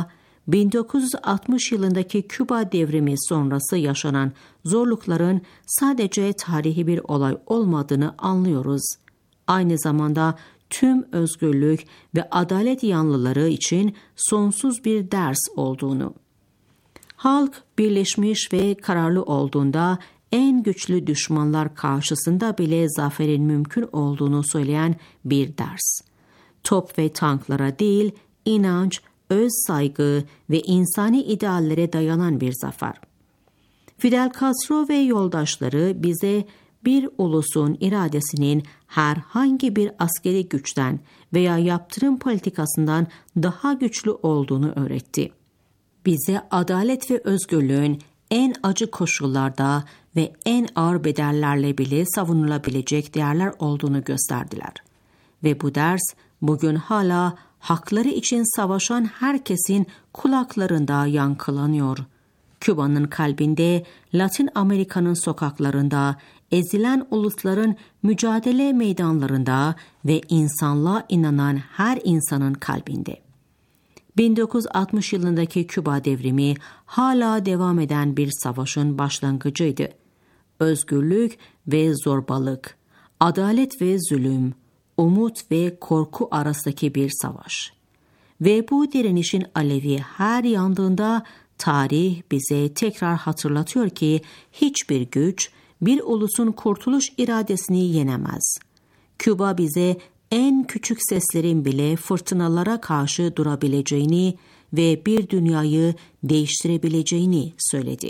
1960 yılındaki Küba devrimi sonrası yaşanan zorlukların sadece tarihi bir olay olmadığını anlıyoruz. Aynı zamanda tüm özgürlük ve adalet yanlıları için sonsuz bir ders olduğunu. Halk birleşmiş ve kararlı olduğunda en güçlü düşmanlar karşısında bile zaferin mümkün olduğunu söyleyen bir ders. Top ve tanklara değil, inanç, öz saygı ve insani ideallere dayanan bir zafer. Fidel Castro ve yoldaşları bize bir ulusun iradesinin herhangi bir askeri güçten veya yaptırım politikasından daha güçlü olduğunu öğretti. Bize adalet ve özgürlüğün en acı koşullarda ve en ağır bedellerle bile savunulabilecek değerler olduğunu gösterdiler. Ve bu ders bugün hala hakları için savaşan herkesin kulaklarında yankılanıyor. Küba'nın kalbinde, Latin Amerika'nın sokaklarında, ezilen ulusların mücadele meydanlarında ve insanlığa inanan her insanın kalbinde. 1960 yılındaki Küba devrimi hala devam eden bir savaşın başlangıcıydı. Özgürlük ve zorbalık, adalet ve zulüm, umut ve korku arasındaki bir savaş. Ve bu direnişin alevi her yandığında tarih bize tekrar hatırlatıyor ki hiçbir güç bir ulusun kurtuluş iradesini yenemez. Küba bize en küçük seslerin bile fırtınalara karşı durabileceğini ve bir dünyayı değiştirebileceğini söyledi.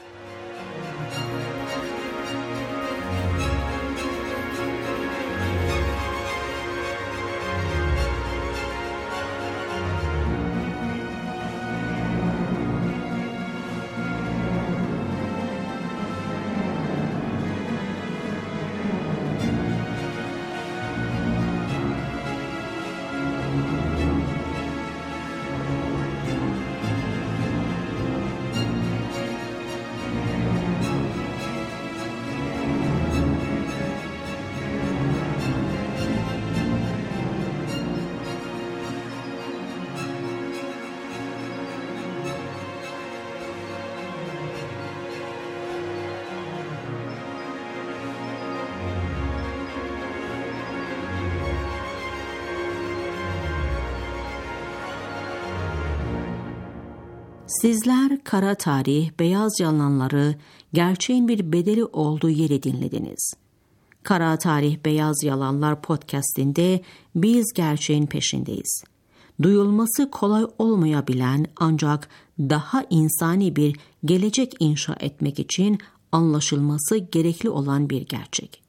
Sizler kara tarih, beyaz yalanları, gerçeğin bir bedeli olduğu yeri dinlediniz. Kara Tarih Beyaz Yalanlar podcast'inde biz gerçeğin peşindeyiz. Duyulması kolay olmayabilen ancak daha insani bir gelecek inşa etmek için anlaşılması gerekli olan bir gerçek.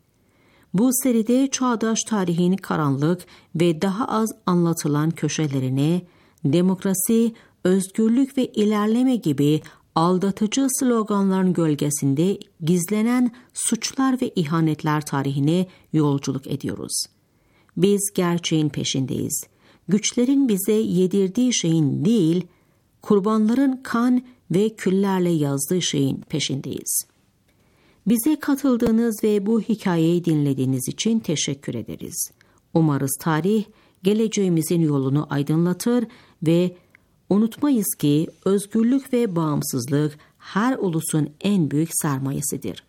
Bu seride çağdaş tarihin karanlık ve daha az anlatılan köşelerine demokrasi, özgürlük ve ilerleme gibi aldatıcı sloganların gölgesinde gizlenen suçlar ve ihanetler tarihine yolculuk ediyoruz. Biz gerçeğin peşindeyiz. Güçlerin bize yedirdiği şeyin değil, kurbanların kan ve küllerle yazdığı şeyin peşindeyiz. Bize katıldığınız ve bu hikayeyi dinlediğiniz için teşekkür ederiz. Umarız tarih geleceğimizin yolunu aydınlatır ve unutmayız ki özgürlük ve bağımsızlık her ulusun en büyük sermayesidir.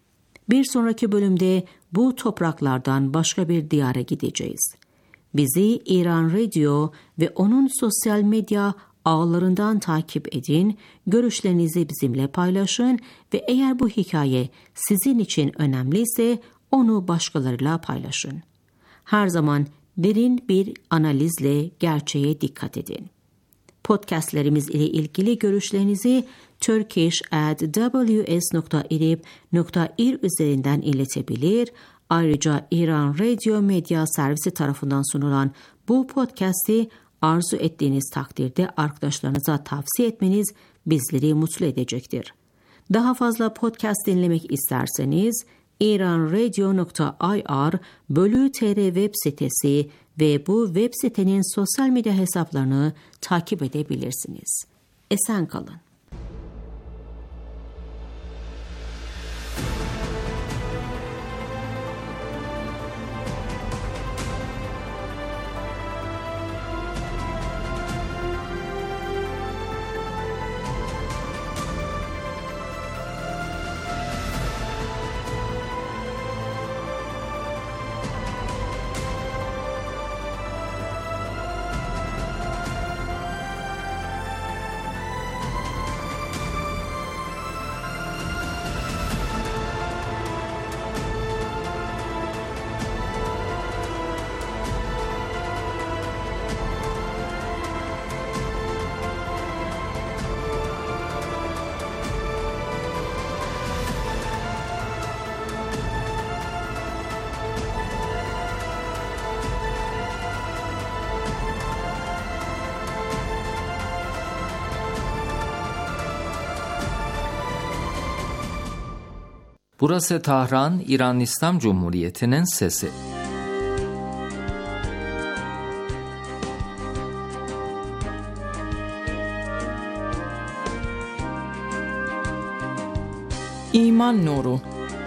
Bir sonraki bölümde bu topraklardan başka bir diyara gideceğiz. Bizi İran Radio ve onun sosyal medya ağlarından takip edin, görüşlerinizi bizimle paylaşın ve eğer bu hikaye sizin için önemliyse onu başkalarıyla paylaşın. Her zaman derin bir analizle gerçeğe dikkat edin. Podcastlerimiz ile ilgili görüşlerinizi turkish@ws.irib.ir üzerinden iletebilir. Ayrıca İran Radio Medya Servisi tarafından sunulan bu podcast'i arzu ettiğiniz takdirde arkadaşlarınıza tavsiye etmeniz bizleri mutlu edecektir. Daha fazla podcast dinlemek isterseniz iranradio.ir/tr web sitesi ve bu web sitenin sosyal medya hesaplarını takip edebilirsiniz. Esen kalın. Burası Tahran, İran İslam Cumhuriyeti'nin sesi. İman Nuru.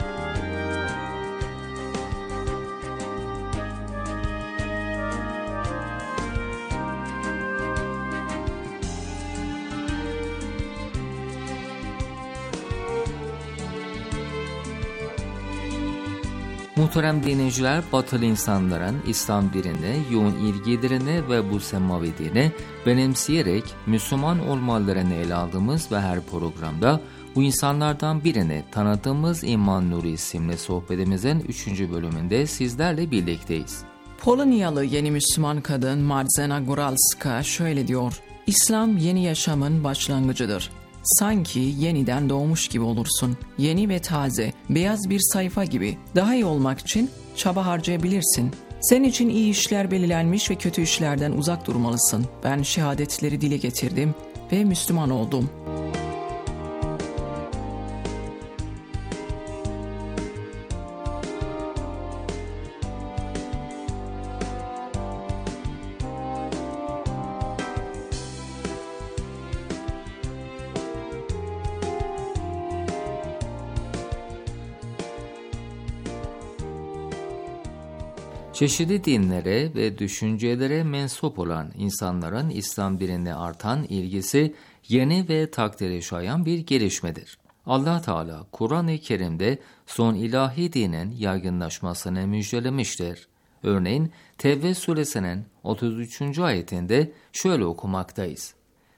Muhterem dinleyiciler, batılı insanların İslam dinine yoğun ilgilerini ve bu semavi dini benimseyerek Müslüman olmalarını ele aldığımız ve her programda bu insanlardan birini tanıdığımız İman Nuru isimli sohbetimizin 3. bölümünde sizlerle birlikteyiz. Polonyalı yeni Müslüman kadın Marzena Góralska şöyle diyor: İslam yeni yaşamın başlangıcıdır. Sanki yeniden doğmuş gibi olursun. Yeni ve taze, beyaz bir sayfa gibi. Daha iyi olmak için çaba harcayabilirsin. Senin için iyi işler belirlenmiş ve kötü işlerden uzak durmalısın. Ben şehadetleri dile getirdim ve Müslüman oldum. Çeşitli dinlere ve düşüncelere mensup olan insanların İslam dinine artan ilgisi yeni ve takdire şayan bir gelişmedir. Allah Teala Kur'an-ı Kerim'de son ilahi dinin yaygınlaşmasını müjdelemiştir. Örneğin Tevbe suresinin 33. ayetinde şöyle okumaktayız: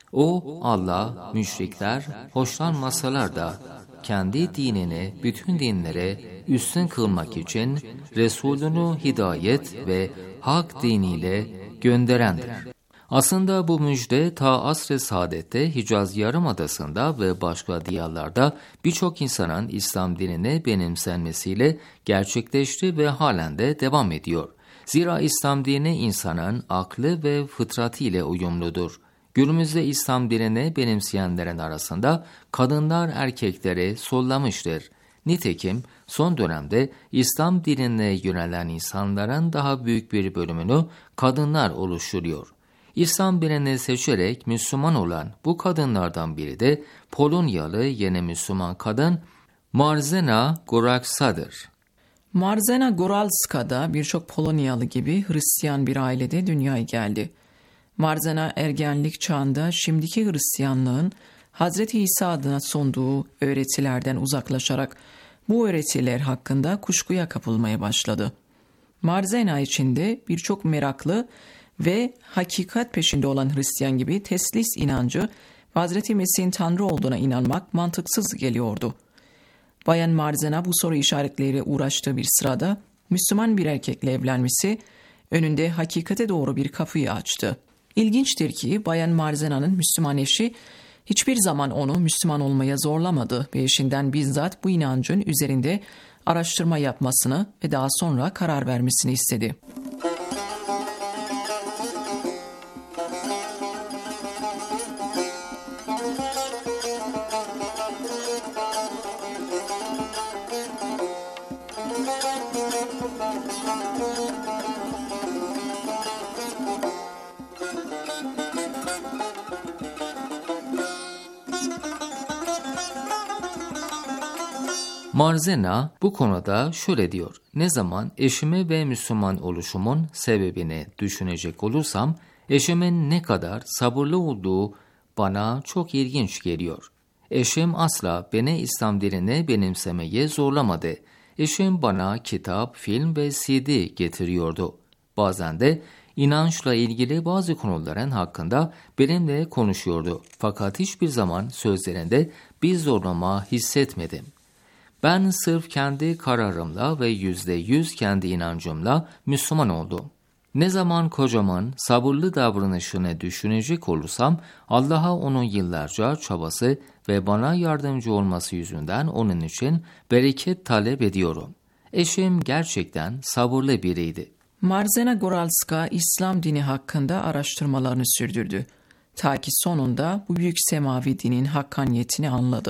O Allah müşrikler hoşlanmasalar da kendi dinini bütün dinlere üstün kılmak için Resulünü hidayet ve hak diniyle gönderendir. Aslında bu müjde ta asr-ı saadette Hicaz Yarımadası'nda ve başka diyarlarda birçok insanın İslam dinine benimsenmesiyle gerçekleşti ve halen de devam ediyor. Zira İslam dini insanın aklı ve fıtratı ile uyumludur. Günümüzde İslam dinini benimseyenlerin arasında kadınlar erkekleri sollamıştır. Nitekim son dönemde İslam dinine yönelen insanların daha büyük bir bölümünü kadınlar oluşturuyor. İslam dinini seçerek Müslüman olan bu kadınlardan biri de Polonyalı yeni Müslüman kadın Marzena Góralska'dır. Marzena Góralska da birçok Polonyalı gibi Hristiyan bir ailede dünyaya geldi. Marzena ergenlik çağında şimdiki Hristiyanlığın Hazreti İsa adına sunduğu öğretilerden uzaklaşarak bu öğretiler hakkında kuşkuya kapılmaya başladı. Marzena içinde birçok meraklı ve hakikat peşinde olan Hristiyan gibi teslis inancı Hazreti Mesih'in Tanrı olduğuna inanmak mantıksız geliyordu. Bayan Marzena bu soru işaretleriyle uğraştığı bir sırada Müslüman bir erkekle evlenmesi önünde hakikate doğru bir kapıyı açtı. İlginçtir ki Bayan Marzena'nın Müslüman eşi hiçbir zaman onu Müslüman olmaya zorlamadı ve eşinden bizzat bu inancın üzerinde araştırma yapmasını ve daha sonra karar vermesini istedi. Marzena bu konuda şöyle diyor: Ne zaman eşimi ve Müslüman oluşumun sebebini düşünecek olursam, eşimin ne kadar sabırlı olduğu bana çok ilginç geliyor. Eşim asla beni İslam dinine benimsemeye zorlamadı. Eşim bana kitap, film ve CD getiriyordu. Bazen de inançla ilgili bazı konuların hakkında benimle konuşuyordu. Fakat hiçbir zaman sözlerinde bir zorlama hissetmedim. Ben sırf kendi kararımla ve %100 kendi inancımla Müslüman oldum. Ne zaman kocamın sabırlı davranışını düşünecek olursam, Allah'a onun yıllarca çabası ve bana yardımcı olması yüzünden onun için bereket talep ediyorum. Eşim gerçekten sabırlı biriydi. Marzena Góralska İslam dini hakkında araştırmalarını sürdürdü. Ta ki sonunda bu büyük semavi dinin hakkaniyetini anladı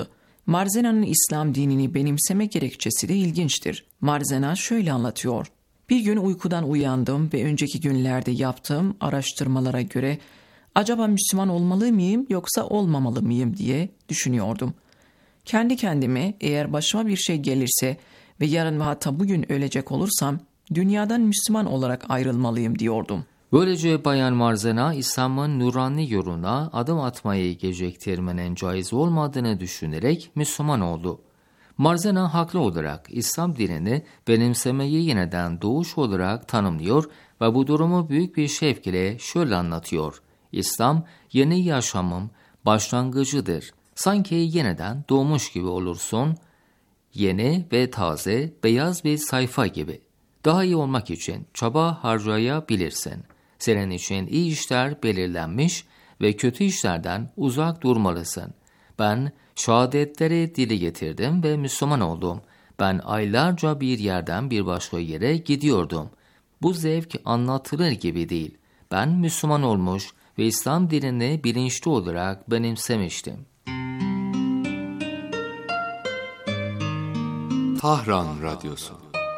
Marzena'nın İslam dinini benimseme gerekçesi de ilginçtir. Marzena şöyle anlatıyor. Bir gün uykudan uyandım ve önceki günlerde yaptığım araştırmalara göre acaba Müslüman olmalı mıyım yoksa olmamalı mıyım diye düşünüyordum. Kendi kendime eğer başıma bir şey gelirse ve yarın ve hatta bugün ölecek olursam dünyadan Müslüman olarak ayrılmalıyım diyordum. Böylece Bayan Marzena, İslam'ın nurani yoluna adım atmayı geciktirmenin caiz olmadığını düşünerek Müslüman oldu. Marzena haklı olarak İslam dinini benimsemeyi yeniden doğuş olarak tanımlıyor ve bu durumu büyük bir şevk ile şöyle anlatıyor. İslam yeni yaşamın başlangıcıdır. Sanki yeniden doğmuş gibi olursun, yeni ve taze beyaz bir sayfa gibi. Daha iyi olmak için çaba harcayabilirsin. Senin için iyi işler belirlenmiş ve kötü işlerden uzak durmalısın. Ben şehadetleri dile getirdim ve Müslüman oldum. Ben aylarca bir yerden bir başka yere gidiyordum. Bu zevk anlatılır gibi değil. Ben Müslüman olmuş ve İslam dinini bilinçli olarak benimsemiştim. Tahran Radyosu.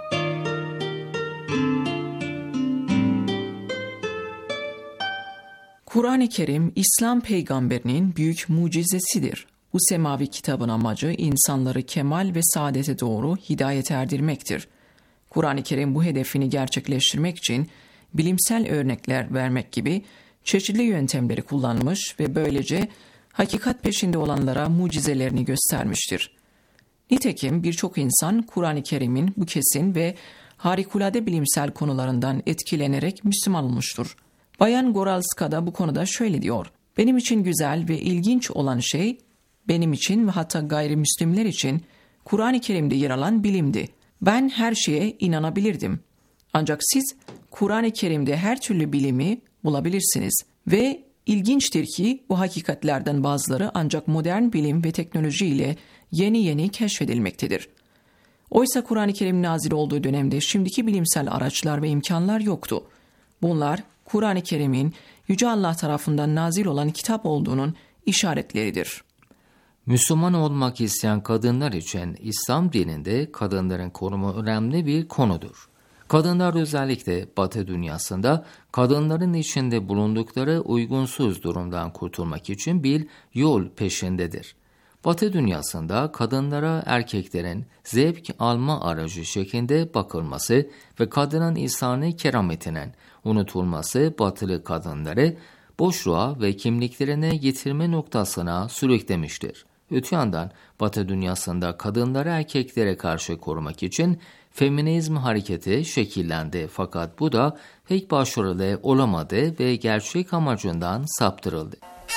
Kur'an-ı Kerim, İslam peygamberinin büyük mucizesidir. Bu semavi kitabın amacı insanları kemal ve saadete doğru hidayet erdirmektir. Kur'an-ı Kerim bu hedefini gerçekleştirmek için bilimsel örnekler vermek gibi çeşitli yöntemleri kullanmış ve böylece hakikat peşinde olanlara mucizelerini göstermiştir. Nitekim birçok insan Kur'an-ı Kerim'in bu kesin ve harikulade bilimsel konularından etkilenerek Müslüman olmuştur. Bayan Goralska da bu konuda şöyle diyor. Benim için güzel ve ilginç olan şey, benim için ve hatta gayrimüslimler için Kur'an-ı Kerim'de yer alan bilimdi. Ben her şeye inanabilirdim. Ancak siz Kur'an-ı Kerim'de her türlü bilimi bulabilirsiniz. Ve ilginçtir ki bu hakikatlerden bazıları ancak modern bilim ve teknoloji ile yeni yeni keşfedilmektedir. Oysa Kur'an-ı Kerim nazil olduğu dönemde şimdiki bilimsel araçlar ve imkanlar yoktu. Bunlar Kur'an-ı Kerim'in Yüce Allah tarafından nazil olan kitap olduğunun işaretleridir. Müslüman olmak isteyen kadınlar için İslam dininde kadınların konumu önemli bir konudur. Kadınlar özellikle Batı dünyasında kadınların içinde bulundukları uygunsuz durumdan kurtulmak için bir yol peşindedir. Batı dünyasında kadınlara erkeklerin zevk alma aracı şeklinde bakılması ve kadının insani kerametinin unutulması batılı kadınları boşluğa ve kimliklerine getirme noktasına sürüklemiştir. Öte yandan Batı dünyasında kadınları erkeklere karşı korumak için feminizm hareketi şekillendi, fakat bu da pek başarılı olamadı ve gerçek amacından saptırıldı.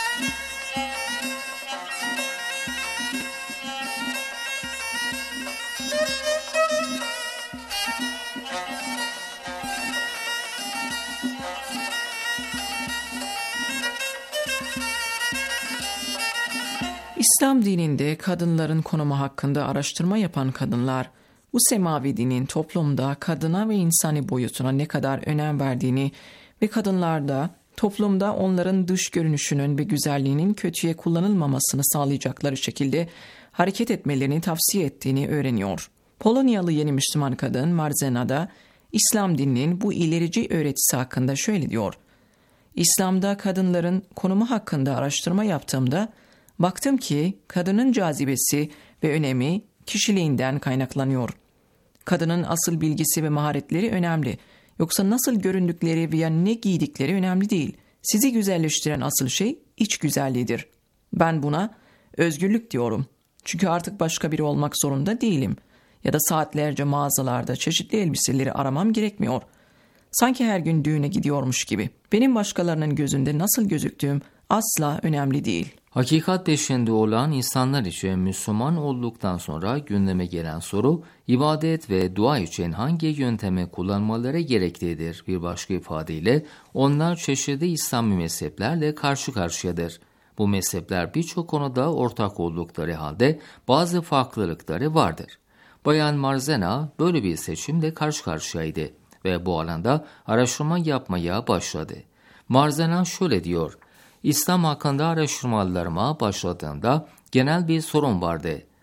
İslam dininde kadınların konumu hakkında araştırma yapan kadınlar, bu semavi dinin toplumda kadına ve insani boyutuna ne kadar önem verdiğini ve kadınlarda toplumda onların dış görünüşünün ve güzelliğinin kötüye kullanılmamasını sağlayacakları şekilde hareket etmelerini tavsiye ettiğini öğreniyor. Polonyalı yeni Müslüman kadın Marzena da İslam dininin bu ilerici öğretisi hakkında şöyle diyor. İslam'da kadınların konumu hakkında araştırma yaptığımda baktım ki kadının cazibesi ve önemi kişiliğinden kaynaklanıyor. Kadının asıl bilgisi ve maharetleri önemli. Yoksa nasıl göründükleri veya ne giydikleri önemli değil. Sizi güzelleştiren asıl şey iç güzelliğidir. Ben buna özgürlük diyorum. Çünkü artık başka biri olmak zorunda değilim. Ya da saatlerce mağazalarda çeşitli elbiseleri aramam gerekmiyor. Sanki her gün düğüne gidiyormuş gibi. Benim başkalarının gözünde nasıl gözüktüğüm asla önemli değil. Hakikat peşinde olan insanlar için Müslüman olduktan sonra gündeme gelen soru, ibadet ve dua için hangi yöntemi kullanmaları gerektiğidir. Bir başka ifadeyle onlar çeşitli İslami mezheplerle karşı karşıyadır. Bu mezhepler birçok konuda ortak oldukları halde bazı farklılıkları vardır. Bayan Marzena böyle bir seçimle karşı karşıyaydı ve bu alanda araştırma yapmaya başladı. Marzena şöyle diyor: İslam hakkında araştırmalarıma başladığımda genel bir sorun vardı.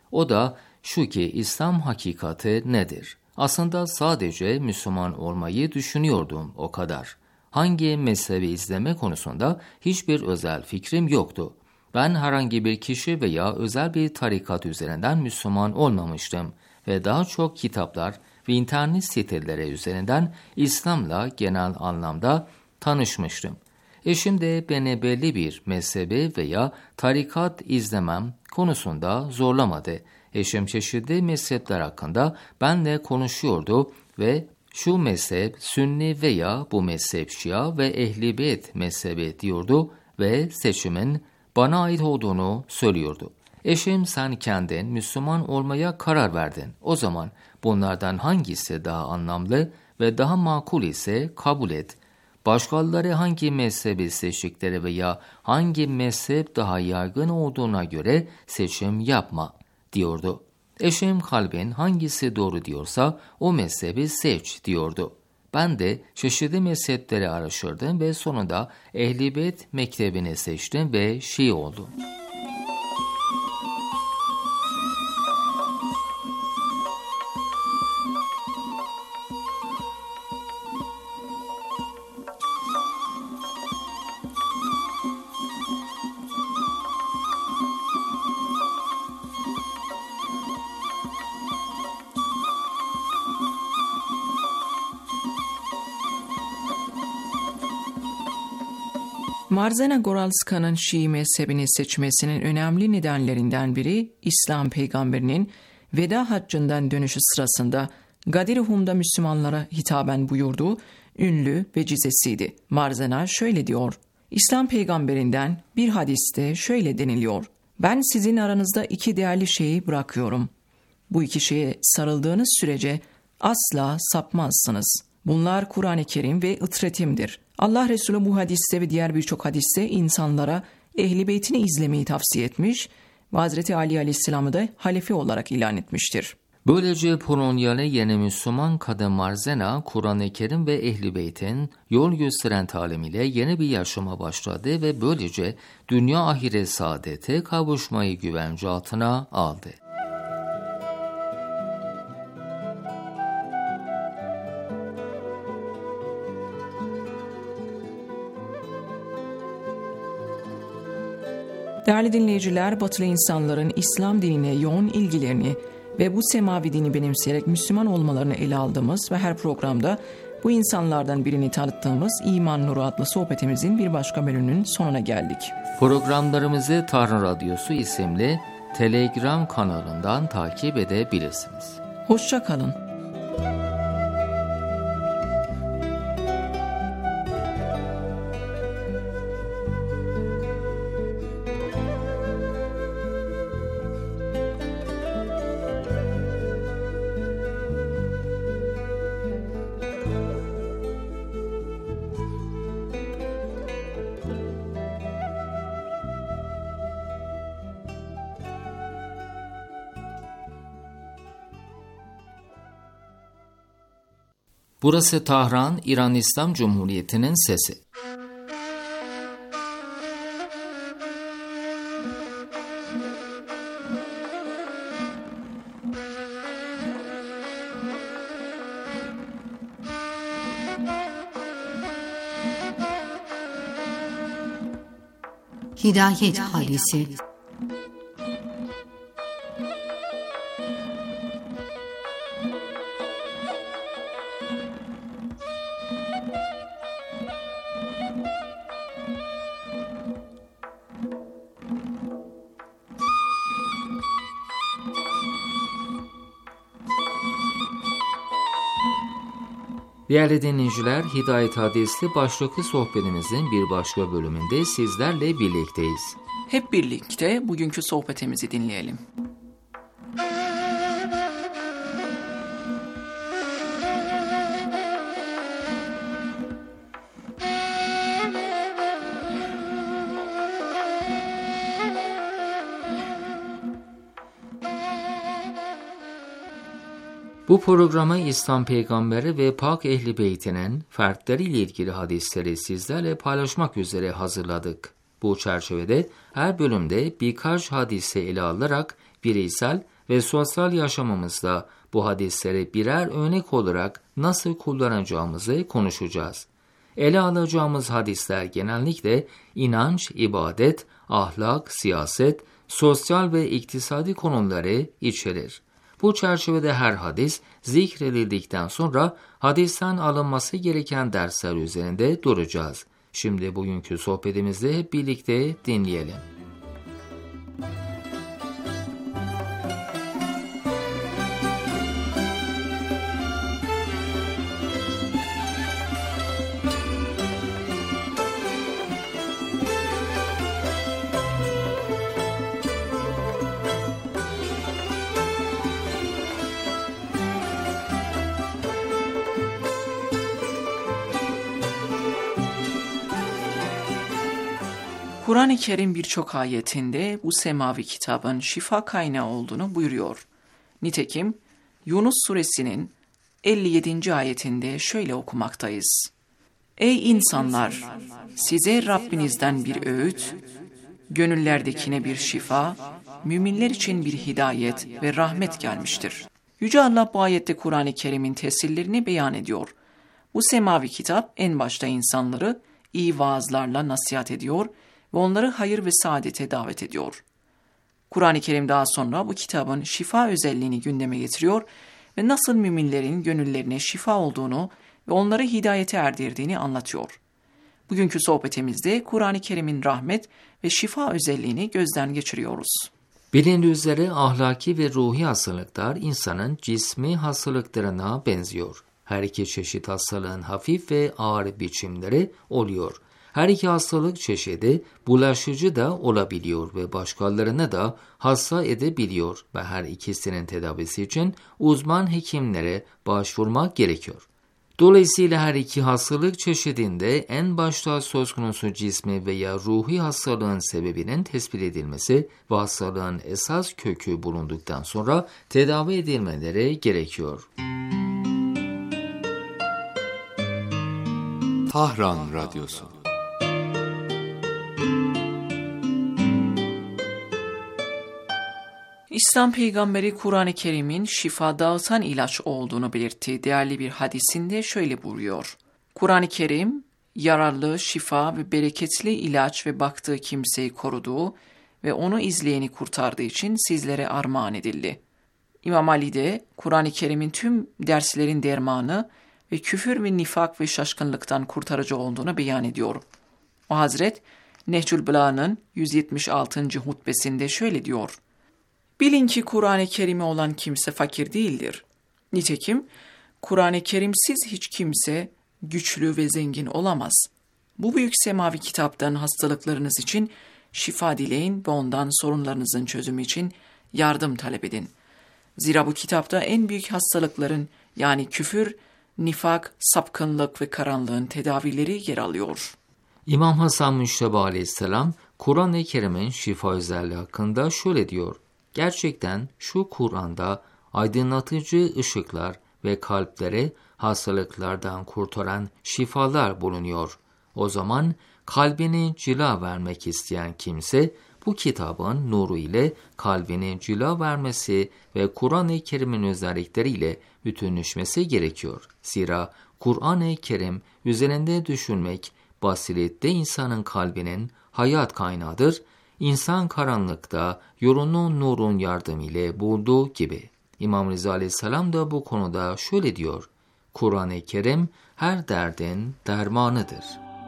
O da şu ki İslam hakikati nedir? Aslında sadece Müslüman olmayı düşünüyordum o kadar. Hangi mezhebi izleme konusunda hiçbir özel fikrim yoktu. Ben herhangi bir kişi veya özel bir tarikat üzerinden Müslüman olmamıştım ve daha çok kitaplar ve internet siteleri üzerinden İslam'la genel anlamda tanışmıştım. Eşim de beni belli bir mezhebi veya tarikat izlemem konusunda zorlamadı. Eşim çeşitli mezhepler hakkında benimle konuşuyordu ve şu mezhep Sünni veya bu mezhep Şia ve Ehl-i Beyt mezhebi diyordu ve seçimin bana ait olduğunu söylüyordu. Eşim sen kendin Müslüman olmaya karar verdin. O zaman bunlardan hangisi daha anlamlı ve daha makul ise kabul et. Başkaları hangi mezhebi seçtikleri veya hangi mezhep daha yaygın olduğuna göre seçim yapma diyordu. Eşim kalbin hangisi doğru diyorsa o mezhebi seç diyordu. Ben de çeşitli mezhepleri araştırdım ve sonunda Ehl-i Beyt mektebini seçtim ve Şii oldum. Marzena Goralska'nın Şii mezhebini seçmesinin önemli nedenlerinden biri, İslam peygamberinin veda haccından dönüşü sırasında Gadir-i Hum'da Müslümanlara hitaben buyurduğu ünlü vecizesiydi. Marzena şöyle diyor: İslam peygamberinden bir hadiste şöyle deniliyor: ben sizin aranızda iki değerli şeyi bırakıyorum. Bu iki şeye sarıldığınız sürece asla sapmazsınız. Bunlar Kur'an-ı Kerim ve ıtretimdir. Allah Resulü bu hadiste ve diğer birçok hadiste insanlara Ehl-i Beyt'ini izlemeyi tavsiye etmiş ve Hazreti Ali Aleyhisselam'ı da halefe olarak ilan etmiştir. Böylece Polonyalı yeni Müslüman kadın Marzena, Kur'an-ı Kerim ve Ehl-i Beyt'in yol gösteren talimiyle yeni bir yaşama başladı ve böylece dünya ahiret saadete kavuşmayı güvence altına aldı. Değerli dinleyiciler, Batılı insanların İslam dinine yoğun ilgilerini ve bu semavi dini benimseyerek Müslüman olmalarını ele aldığımız ve her programda bu insanlardan birini tanıttığımız İman Nuru adlı sohbetimizin bir başka bölümünün sonuna geldik. Programlarımızı Tahran Radyosu isimli Telegram kanalından takip edebilirsiniz. Hoşça kalın. Burası Tahran, İran İslam Cumhuriyeti'nin sesi. Hidayet Hadisi. Değerli dinleyiciler, Hidayet Hadisi başlıklı sohbetimizin bir başka bölümünde sizlerle birlikteyiz. Hep birlikte bugünkü sohbetimizi dinleyelim. Bu programı İslam Peygamberi ve Pak Ehl-i Beyt'inin fertleriyle ilgili hadisleri sizlerle paylaşmak üzere hazırladık. Bu çerçevede her bölümde birkaç hadise ele alarak bireysel ve sosyal yaşamımızda bu hadisleri birer örnek olarak nasıl kullanacağımızı konuşacağız. Ele alacağımız hadisler genellikle inanç, ibadet, ahlak, siyaset, sosyal ve iktisadi konuları içerir. Bu çerçevede her hadis zikredildikten sonra hadisten alınması gereken dersler üzerinde duracağız. Şimdi bugünkü sohbetimizde hep birlikte dinleyelim. Kur'an-ı Kerim birçok ayetinde bu semavi kitabın şifa kaynağı olduğunu buyuruyor. Nitekim Yunus suresinin 57. ayetinde şöyle okumaktayız. Ey insanlar! Size Rabbinizden bir öğüt, gönüllerdekine bir şifa, müminler için bir hidayet ve rahmet gelmiştir. Yüce Allah bu ayette Kur'an-ı Kerim'in tesirlerini beyan ediyor. Bu semavi kitap en başta insanları iyi vaazlarla nasihat ediyor ve onları hayır ve saadete davet ediyor. Kur'an-ı Kerim daha sonra bu kitabın şifa özelliğini gündeme getiriyor ve nasıl müminlerin gönüllerine şifa olduğunu ve onları hidayete erdirdiğini anlatıyor. Bugünkü sohbetimizde Kur'an-ı Kerim'in rahmet ve şifa özelliğini gözden geçiriyoruz. Bilindiği üzere ahlaki ve ruhi hastalıklar insanın cismi hastalıklarına benziyor. Her iki çeşit hastalığın hafif ve ağır biçimleri oluyor. Her iki hastalık çeşidi bulaşıcı da olabiliyor ve başkalarını da hasta edebiliyor ve her ikisinin tedavisi için uzman hekimlere başvurmak gerekiyor. Dolayısıyla her iki hastalık çeşidinde en başta söz konusu cismi veya ruhi hastalığın sebebinin tespit edilmesi ve hastalığın esas kökü bulunduktan sonra tedavi edilmeleri gerekiyor. Tahran Radyosu. İslam peygamberi Kur'an-ı Kerim'in şifa dağıtan ilaç olduğunu belirttiği değerli bir hadisinde şöyle buyuruyor. Kur'an-ı Kerim, yararlı, şifa ve bereketli ilaç ve baktığı kimseyi koruduğu ve onu izleyeni kurtardığı için sizlere armağan edildi. İmam Ali de Kur'an-ı Kerim'in tüm derslerin dermanı ve küfür ve nifak ve şaşkınlıktan kurtarıcı olduğunu beyan ediyor. O Hazret, Nehcül Belâga'nın 176. hutbesinde şöyle diyor. Bilin ki Kur'an-ı Kerim'e olan kimse fakir değildir. Nitekim Kur'an-ı Kerimsiz hiç kimse güçlü ve zengin olamaz. Bu büyük semavi kitaptan hastalıklarınız için şifa dileyin ve ondan sorunlarınızın çözümü için yardım talep edin. Zira bu kitapta en büyük hastalıkların yani küfür, nifak, sapkınlık ve karanlığın tedavileri yer alıyor. İmam Hasan Müşteba Aleyhisselam Kur'an-ı Kerim'in şifa özelliği hakkında şöyle diyor. Gerçekten şu Kur'an'da aydınlatıcı ışıklar ve kalpleri hastalıklardan kurtaran şifalar bulunuyor. O zaman kalbini cila vermek isteyen kimse bu kitabın nuru ile kalbini cila vermesi ve Kur'an-ı Kerim'in özellikleriyle bütünleşmesi gerekiyor. Zira Kur'an-ı Kerim üzerinde düşünmek basirette insanın kalbinin hayat kaynağıdır. İnsan karanlıkta yorunun nurun yardımıyla bulduğu gibi. İmam Rıza Aleyhisselam da bu konuda şöyle diyor. Kur'an-ı Kerim her derdin dermanıdır.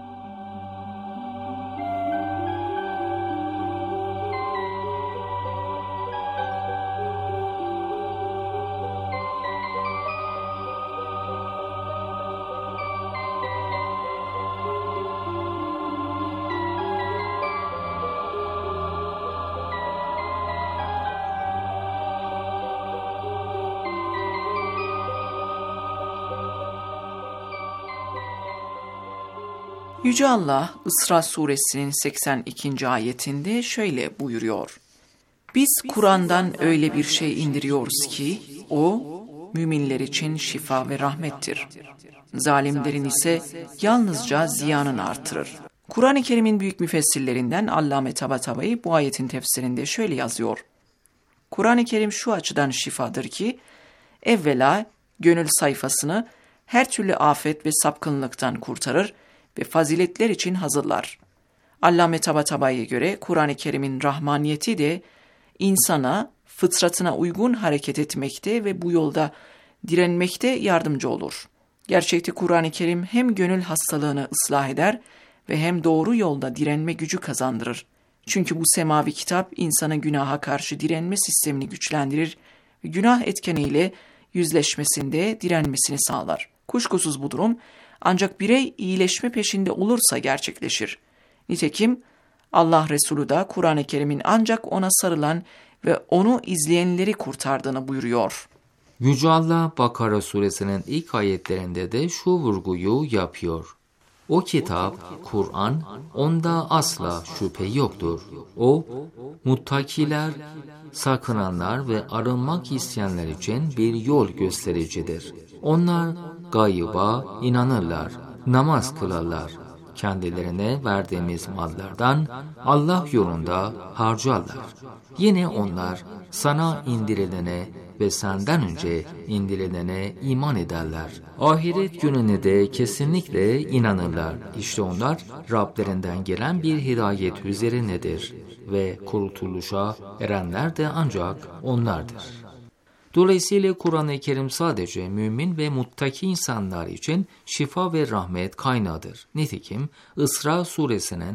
Yüce Allah İsra suresinin 82. ayetinde şöyle buyuruyor. Biz Kur'an'dan öyle bir şey indiriyoruz ki o müminler için şifa ve rahmettir. Zalimlerin ise yalnızca ziyanını artırır. Kur'an-ı Kerim'in büyük müfessirlerinden Allame Tabatabai bu ayetin tefsirinde şöyle yazıyor. Kur'an-ı Kerim şu açıdan şifadır ki, evvela gönül sayfasını her türlü afet ve sapkınlıktan kurtarır ve faziletler için hazırlar. Allame Tabatabai'ye göre Kur'an-ı Kerim'in rahmaniyeti de insana, fıtratına uygun hareket etmekte ve bu yolda direnmekte yardımcı olur. Gerçekte Kur'an-ı Kerim hem gönül hastalığını ıslah eder ve hem doğru yolda direnme gücü kazandırır. Çünkü bu semavi kitap insanın günaha karşı direnme sistemini güçlendirir ve günah etkeniyle yüzleşmesinde direnmesini sağlar. Kuşkusuz bu durum ancak birey iyileşme peşinde olursa gerçekleşir. Nitekim Allah Resulü da Kur'an-ı Kerim'in ancak ona sarılan ve onu izleyenleri kurtardığını buyuruyor. Yüce Allah Bakara suresinin ilk ayetlerinde de şu vurguyu yapıyor. O kitap, Kur'an, onda asla şüphe yoktur. O, muttakiler, sakınanlar ve arınmak isteyenler için bir yol göstericidir. Onlar gayba inanırlar, namaz kılarlar. Kendilerine verdiğimiz mallardan Allah yolunda harcarlar. Yine onlar sana indirilene ve senden önce indirilene iman ederler. Ahiret gününe de kesinlikle inanırlar. İşte onlar Rablerinden gelen bir hidayet üzerinedir ve kurtuluşa erenler de ancak onlardır. Dolayısıyla Kur'an-ı Kerim sadece mümin ve muttaki insanlar için şifa ve rahmet kaynağıdır. Nitekim İsra suresinin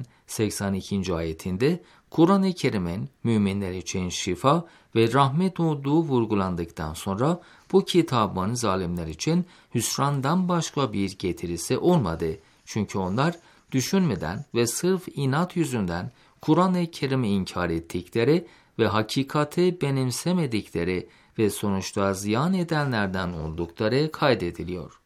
82. ayetinde Kur'an-ı Kerim'in müminler için şifa ve rahmet olduğu vurgulandıktan sonra bu kitabın zalimler için hüsrandan başka bir getirisi olmadı. Çünkü onlar düşünmeden ve sırf inat yüzünden Kur'an-ı Kerim'i inkar ettikleri ve hakikati benimsemedikleri ve sonuçta ziyan edenlerden oldukları kaydediliyor.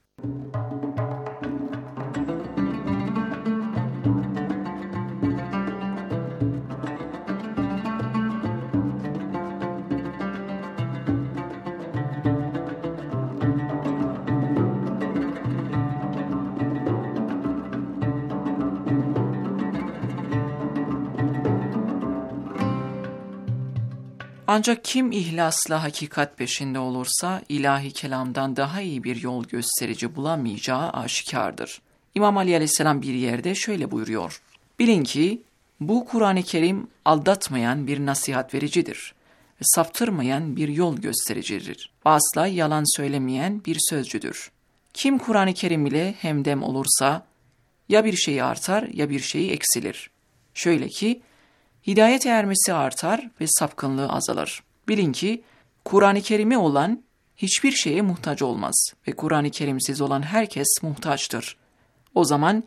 Ancak kim ihlasla hakikat peşinde olursa ilahi kelamdan daha iyi bir yol gösterici bulamayacağı aşikardır. İmam Ali Aleyhisselam bir yerde şöyle buyuruyor. Bilin ki bu Kur'an-ı Kerim aldatmayan bir nasihat vericidir ve saptırmayan bir yol göstericidir. Asla yalan söylemeyen bir sözcüdür. Kim Kur'an-ı Kerim ile hemdem olursa ya bir şeyi artar ya bir şeyi eksilir. Şöyle ki hidayet ermesi artar ve sapkınlığı azalır. Bilin ki Kur'an-ı Kerim'i olan hiçbir şeye muhtaç olmaz ve Kur'an-ı Kerimsiz olan herkes muhtaçtır. O zaman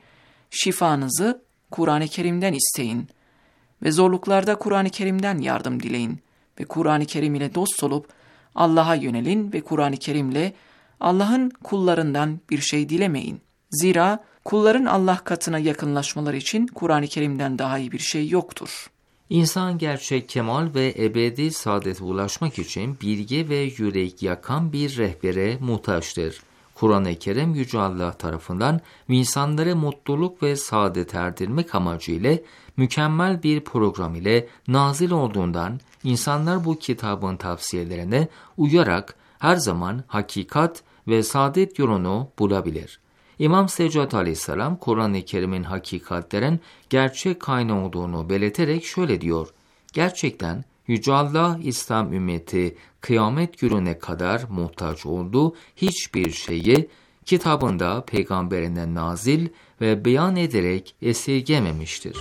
şifanızı Kur'an-ı Kerim'den isteyin ve zorluklarda Kur'an-ı Kerim'den yardım dileyin ve Kur'an-ı Kerim ile dost olup Allah'a yönelin ve Kur'an-ı Kerim'le Allah'ın kullarından bir şey dilemeyin. Zira kulların Allah katına yakınlaşmaları için Kur'an-ı Kerim'den daha iyi bir şey yoktur. İnsan gerçek kemal ve ebedi saadete ulaşmak için bilgi ve yürek yakan bir rehbere muhtaçtır. Kur'an-ı Kerim Yüce Allah tarafından insanları mutluluk ve saadet erdirmek amacıyla mükemmel bir program ile nazil olduğundan insanlar bu kitabın tavsiyelerine uyarak her zaman hakikat ve saadet yolunu bulabilir. İmam Seccadı Aleyhisselam Kur'an-ı Kerim'in hakikatlerin gerçek kaynağı olduğunu belirterek şöyle diyor. Gerçekten Yüce Allah İslam ümmeti kıyamet gününe kadar muhtaç olduğu hiçbir şeyi kitabında peygamberinden nazil ve beyan ederek esirgememiştir.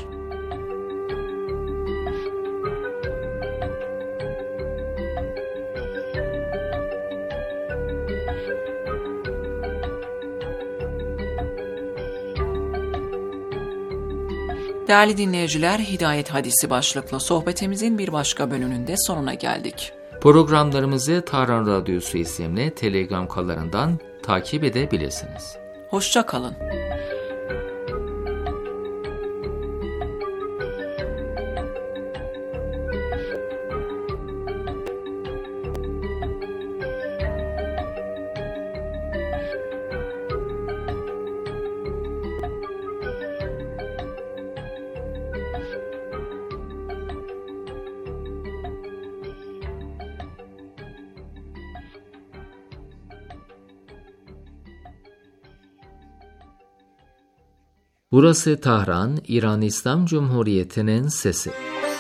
Değerli dinleyiciler, Hidayet Hadisi başlıklı sohbetimizin bir başka bölümünde sonuna geldik. Programlarımızı Tahran Radyosu isimli Telegram kanallarından takip edebilirsiniz. Hoşça kalın. Burası Tahran, İran İslam Cumhuriyeti'nin sesi.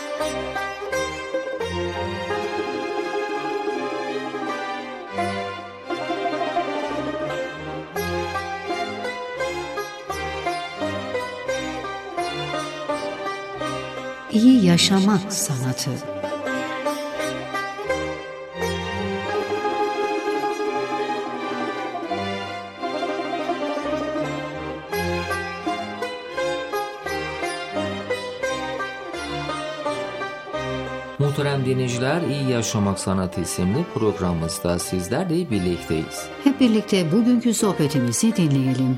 İyi yaşamak sanatı. Muhterem dinleyiciler, İyi Yaşamak Sanatı isimli programımızda sizlerle birlikteyiz. Hep birlikte bugünkü sohbetimizi dinleyelim.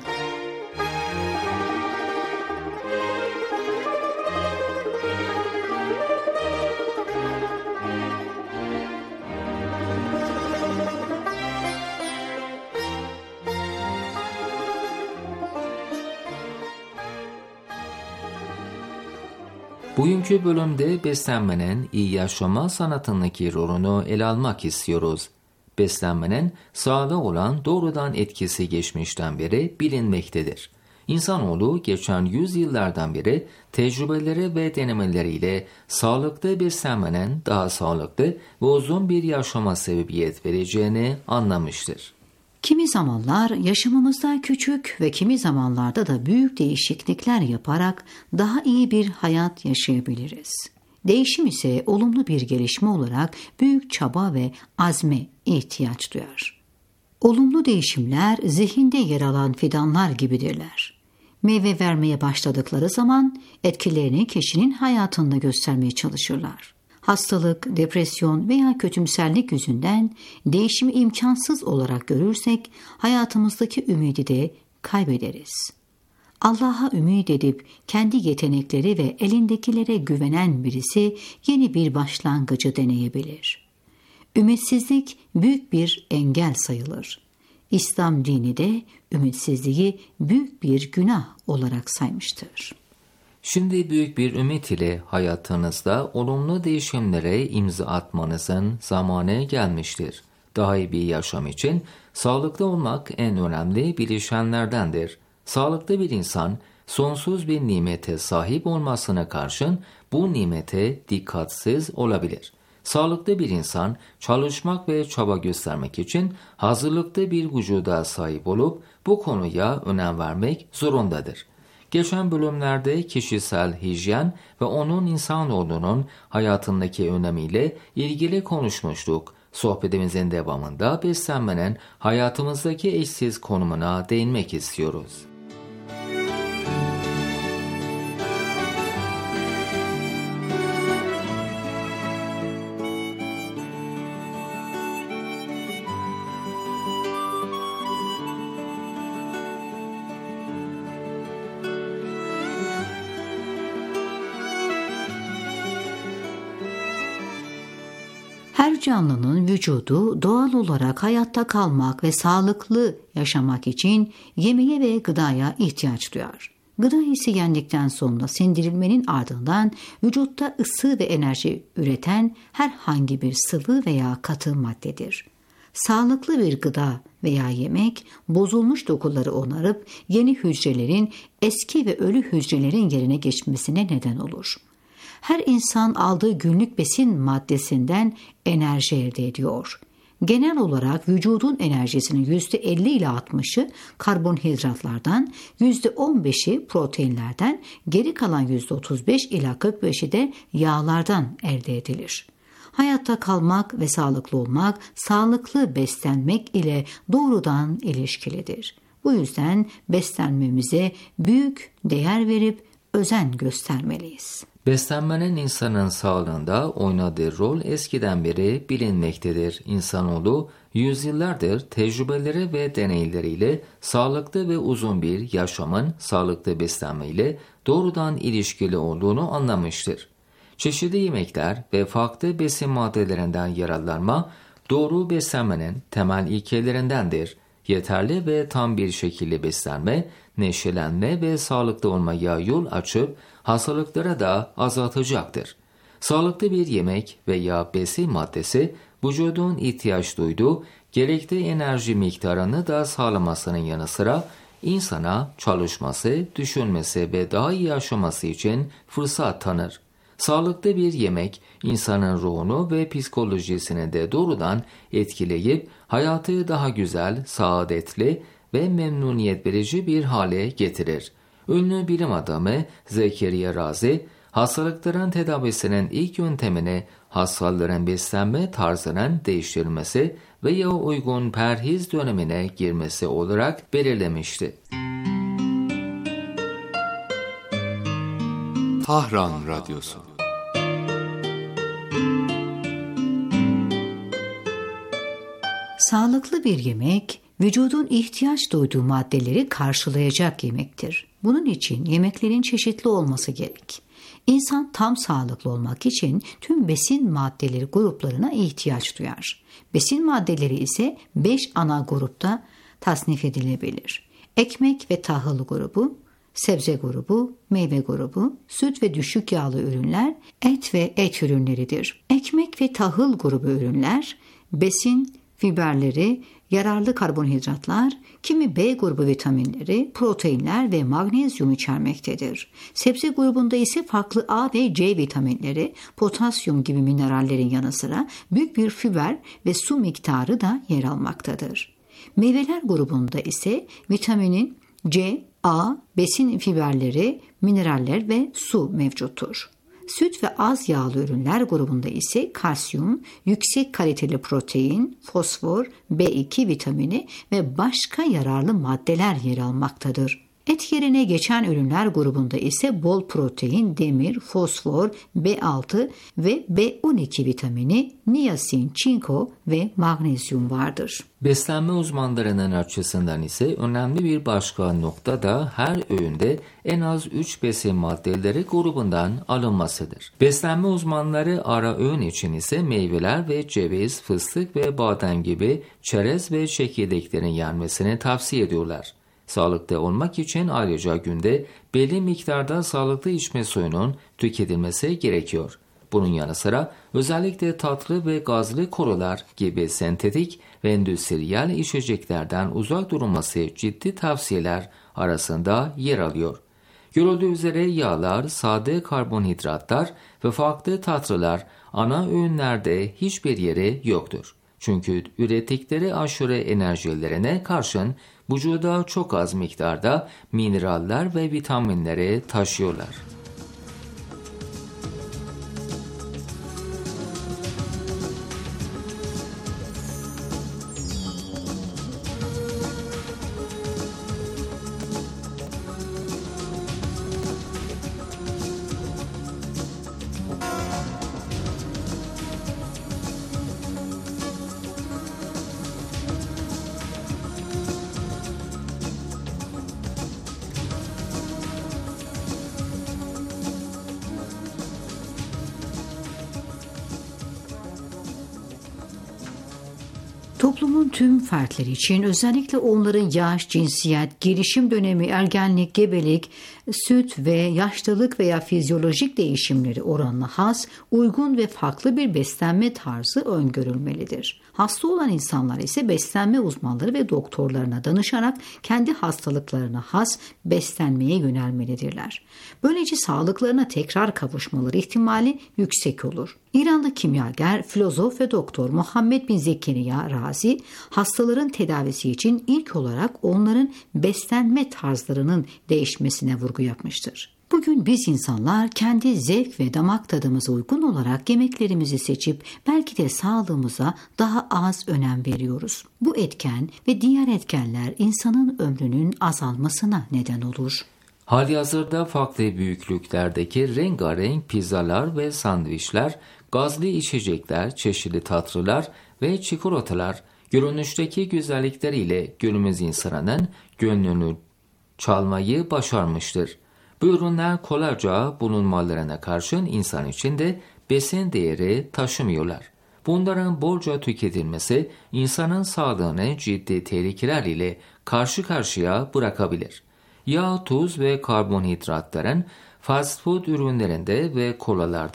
Bugünkü bölümde beslenmenin iyi yaşama sanatındaki rolünü ele almak istiyoruz. Beslenmenin sağlığa olan doğrudan etkisi geçmişten beri bilinmektedir. İnsanoğlu geçen yüzyıllardan beri tecrübeleri ve denemeleriyle sağlıklı beslenmenin daha sağlıklı ve uzun bir yaşama sebebiyet vereceğini anlamıştır. Kimi zamanlar yaşamımızda küçük ve kimi zamanlarda da büyük değişiklikler yaparak daha iyi bir hayat yaşayabiliriz. Değişim ise olumlu bir gelişme olarak büyük çaba ve azme ihtiyaç duyar. Olumlu değişimler zihinde yer alan fidanlar gibidirler. Meyve vermeye başladıkları zaman etkilerini kişinin hayatında göstermeye çalışırlar. Hastalık, depresyon veya kötümserlik yüzünden değişimi imkansız olarak görürsek hayatımızdaki ümidi de kaybederiz. Allah'a ümit edip kendi yetenekleri ve elindekilere güvenen birisi yeni bir başlangıcı deneyebilir. Ümitsizlik büyük bir engel sayılır. İslam dini de ümitsizliği büyük bir günah olarak saymıştır. Şimdi büyük bir ümit ile hayatınızda olumlu değişimlere imza atmanızın zamanı gelmiştir. Daha iyi bir yaşam için sağlıklı olmak en önemli bileşenlerdendir. Sağlıklı bir insan sonsuz bir nimete sahip olmasına karşın bu nimete dikkatsiz olabilir. Sağlıklı bir insan çalışmak ve çaba göstermek için hazırlıklı bir vücuda sahip olup bu konuya önem vermek zorundadır. Geçen bölümlerde kişisel hijyen ve onun insanoğlunun hayatındaki önemiyle ilgili konuşmuştuk. Sohbetimizin devamında beslenmenin hayatımızdaki eşsiz konumuna değinmek istiyoruz. Her canlının vücudu doğal olarak hayatta kalmak ve sağlıklı yaşamak için yemeğe ve gıdaya ihtiyaç duyar. Gıda ise yendikten sonra sindirilmenin ardından vücutta ısı ve enerji üreten herhangi bir sıvı veya katı maddedir. Sağlıklı bir gıda veya yemek bozulmuş dokuları onarıp yeni hücrelerin eski ve ölü hücrelerin yerine geçmesine neden olur. Her insan aldığı günlük besin maddesinden enerji elde ediyor. Genel olarak vücudun enerjisinin %50 ile 60'ı karbonhidratlardan, %15'i proteinlerden, geri kalan %35 ila 45'i de yağlardan elde edilir. Hayatta kalmak ve sağlıklı olmak, sağlıklı beslenmek ile doğrudan ilişkilidir. Bu yüzden beslenmemize büyük değer verip özen göstermeliyiz. Beslenmenin insanın sağlığında oynadığı rol eskiden beri bilinmektedir. İnsanoğlu yüzyıllardır tecrübeleri ve deneyleriyle sağlıklı ve uzun bir yaşamın sağlıklı beslenmeyle doğrudan ilişkili olduğunu anlamıştır. Çeşitli yemekler ve farklı besin maddelerinden yararlanma doğru beslenmenin temel ilkelerindendir. Yeterli ve tam bir şekilde beslenme, neşelenme ve sağlıklı olmaya yol açıp hastalıklara da azaltacaktır. Sağlıklı bir yemek veya besin maddesi vücudun ihtiyaç duyduğu gerekli enerji miktarını da sağlamasının yanı sıra insana çalışması, düşünmesi ve daha iyi yaşaması için fırsat tanır. Sağlıklı bir yemek insanın ruhunu ve psikolojisini de doğrudan etkileyip hayatı daha güzel, saadetli ve memnuniyet verici bir hale getirir. Ünlü bilim adamı Zekeriya Razi, hastalıkların tedavisinin ilk yöntemini hastaların beslenme tarzının değiştirilmesi veya uygun perhiz dönemine girmesi olarak belirlemişti. Tahran Radyosu. Sağlıklı bir yemek, vücudun ihtiyaç duyduğu maddeleri karşılayacak yemektir. Bunun için yemeklerin çeşitli olması gerek. İnsan tam sağlıklı olmak için tüm besin maddeleri gruplarına ihtiyaç duyar. Besin maddeleri ise 5 ana grupta tasnif edilebilir. Ekmek ve tahıl grubu, sebze grubu, meyve grubu, süt ve düşük yağlı ürünler, et ve et ürünleridir. Ekmek ve tahıl grubu ürünler, besin fiberleri, yararlı karbonhidratlar, kimi B grubu vitaminleri, proteinler ve magnezyum içermektedir. Sebze grubunda ise farklı A ve C vitaminleri, potasyum gibi minerallerin yanı sıra büyük bir fiber ve su miktarı da yer almaktadır. Meyveler grubunda ise vitaminin C, A, besin fiberleri, mineraller ve su mevcuttur. Süt ve az yağlı ürünler grubunda ise kalsiyum, yüksek kaliteli protein, fosfor, B2 vitamini ve başka yararlı maddeler yer almaktadır. Et yerine geçen ürünler grubunda ise bol protein, demir, fosfor, B6 ve B12 vitamini, niyasin, çinko ve magnezyum vardır. Beslenme uzmanlarının açısından ise önemli bir başka nokta da her öğünde en az 3 besin maddeleri grubundan alınmasıdır. Beslenme uzmanları ara öğün için ise meyveler ve ceviz, fıstık ve badem gibi çerez ve çekirdeklerin yenmesini tavsiye ediyorlar. Sağlıklı olmak için ayrıca günde belli miktarda sağlıklı içme suyunun tüketilmesi gerekiyor. Bunun yanı sıra özellikle tatlı ve gazlı korular gibi sentetik ve endüstriyel içeceklerden uzak durulması ciddi tavsiyeler arasında yer alıyor. Görüldüğü üzere yağlar, sade karbonhidratlar ve farklı tatlılar ana öğünlerde hiçbir yeri yoktur. Çünkü ürettikleri aşırı enerjilerine karşın vücuda çok az miktarda mineraller ve vitaminleri taşıyorlar. Toplumun tüm fertleri için özellikle onların yaş, cinsiyet, gelişim dönemi, ergenlik, gebelik, süt ve yaşlılık veya fizyolojik değişimleri oranına has, uygun ve farklı bir beslenme tarzı öngörülmelidir. Hasta olan insanlar ise beslenme uzmanları ve doktorlarına danışarak kendi hastalıklarına has beslenmeye yönelmelidirler. Böylece sağlıklarına tekrar kavuşmaları ihtimali yüksek olur. İranlı kimyager, filozof ve doktor Muhammed bin Zekeriya Razi, hastaların tedavisi için ilk olarak onların beslenme tarzlarının değişmesine vurgu yapmıştır. Bugün biz insanlar kendi zevk ve damak tadımıza uygun olarak yemeklerimizi seçip belki de sağlığımıza daha az önem veriyoruz. Bu etken ve diğer etkenler insanın ömrünün azalmasına neden olur. Halihazırda farklı büyüklüklerdeki rengarenk pizzalar ve sandviçler, gazlı içecekler, çeşitli tatlılar ve çikolatalar görünüşteki güzellikleriyle günümüz insanının gönlünü çalmayı başarmıştır. Bu ürünler kolayca bulunmalarına karşın insan için de besin değeri taşımıyorlar. Bunların bolca tüketilmesi insanın sağlığını ciddi tehlikeler ile karşı karşıya bırakabilir. Yağ, tuz ve karbonhidratların fast food ürünlerinde ve kolalarda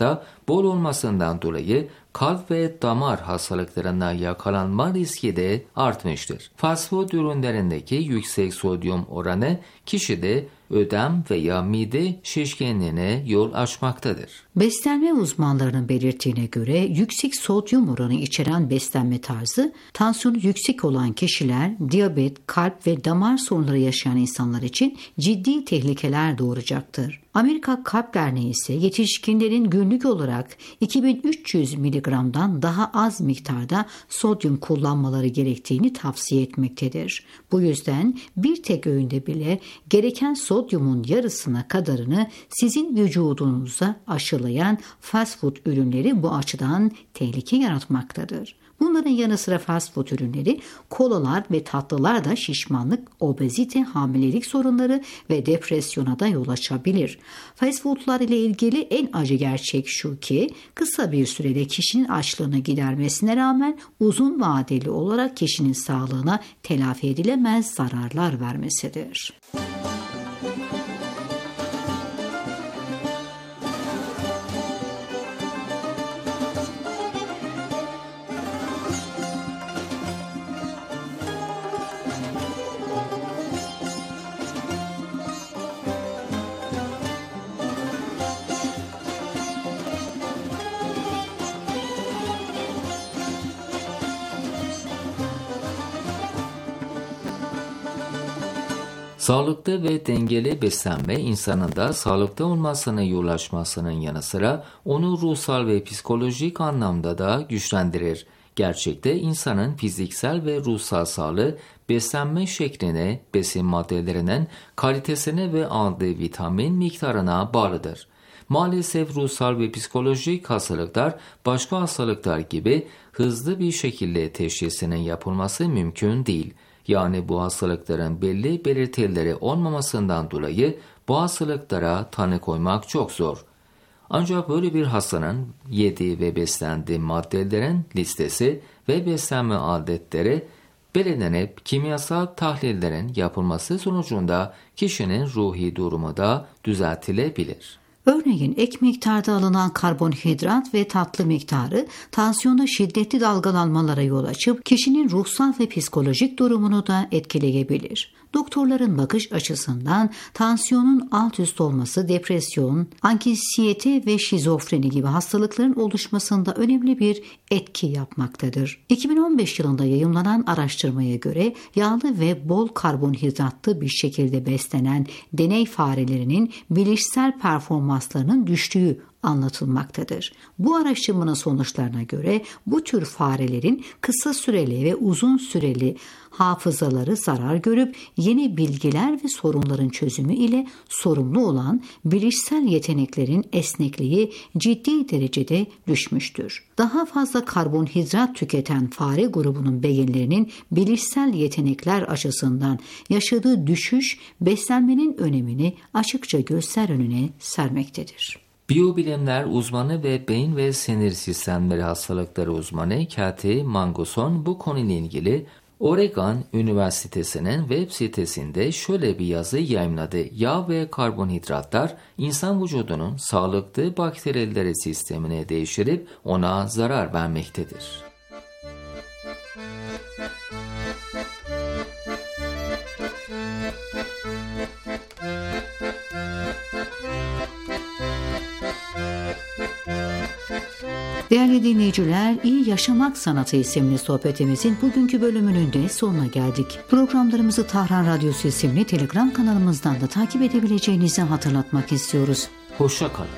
bol olmasından dolayı kalp ve damar hastalıklarına yakalanma riski de artmıştır. Fast food ürünlerindeki yüksek sodyum oranı kişide ödem veya mide şişkinliğine yol açmaktadır. Beslenme uzmanlarının belirttiğine göre yüksek sodyum oranı içeren beslenme tarzı, tansiyonu yüksek olan kişiler, diyabet, kalp ve damar sorunları yaşayan insanlar için ciddi tehlikeler doğuracaktır. Amerika Kalp Derneği ise yetişkinlerin günlük olarak 2300 miligramdan daha az miktarda sodyum kullanmaları gerektiğini tavsiye etmektedir. Bu yüzden bir tek öğünde bile gereken sodyumun yarısına kadarını sizin vücudunuza aşılayan fast food ürünleri bu açıdan tehlike yaratmaktadır. Bunların yanı sıra fast food ürünleri, kolalar ve tatlılar da şişmanlık, obezite, hamilelik sorunları ve depresyona da yol açabilir. Fast foodlar ile ilgili en acı gerçek şu ki kısa bir sürede kişinin açlığını gidermesine rağmen uzun vadeli olarak kişinin sağlığına telafi edilemez zararlar vermesidir. Sağlıklı ve dengeli beslenme insanın da sağlıklı olmasına yol açmasının yanı sıra onu ruhsal ve psikolojik anlamda da güçlendirir. Gerçekte insanın fiziksel ve ruhsal sağlığı beslenme şekline, besin maddelerinin kalitesine ve aldığı vitamin miktarına bağlıdır. Maalesef ruhsal ve psikolojik hastalıklar başka hastalıklar gibi hızlı bir şekilde teşhisinin yapılması mümkün değil. Yani bu hastalıkların belli belirtileri olmamasından dolayı bu hastalıklara tanı koymak çok zor. Ancak böyle bir hastanın yediği ve beslendiği maddelerin listesi ve beslenme adetleri belirlenip kimyasal tahlillerin yapılması sonucunda kişinin ruhi durumu da düzeltilebilir. Örneğin ek miktarda alınan karbonhidrat ve tatlı miktarı tansiyonda şiddetli dalgalanmalara yol açıp kişinin ruhsal ve psikolojik durumunu da etkileyebilir. Doktorların bakış açısından tansiyonun alt üst olması depresyon, anksiyete ve şizofreni gibi hastalıkların oluşmasında önemli bir etki yapmaktadır. 2015 yılında yayımlanan araştırmaya göre yağlı ve bol karbonhidratlı bir şekilde beslenen deney farelerinin bilişsel performanslarının düştüğü anlatılmaktadır. Bu araştırmanın sonuçlarına göre bu tür farelerin kısa süreli ve uzun süreli hafızaları zarar görüp yeni bilgiler ve sorunların çözümü ile sorumlu olan bilişsel yeteneklerin esnekliği ciddi derecede düşmüştür. Daha fazla karbonhidrat tüketen fare grubunun beyinlerinin bilişsel yetenekler açısından yaşadığı düşüş beslenmenin önemini açıkça gözler önüne sermektedir. Biyobilimler uzmanı ve beyin ve sinir sistemleri hastalıkları uzmanı Kathy Manguson bu konuyla ilgili Oregon Üniversitesi'nin web sitesinde şöyle bir yazı yayımladı. Yağ ve karbonhidratlar insan vücudunun sağlıklı bakterileri sistemine değiştirip ona zarar vermektedir. Değerli dinleyiciler, İyi Yaşamak Sanatı isimli sohbetimizin bugünkü bölümünün de sonuna geldik. Programlarımızı Tahran Radyosu isimli Telegram kanalımızdan da takip edebileceğinizi hatırlatmak istiyoruz. Hoşça kalın.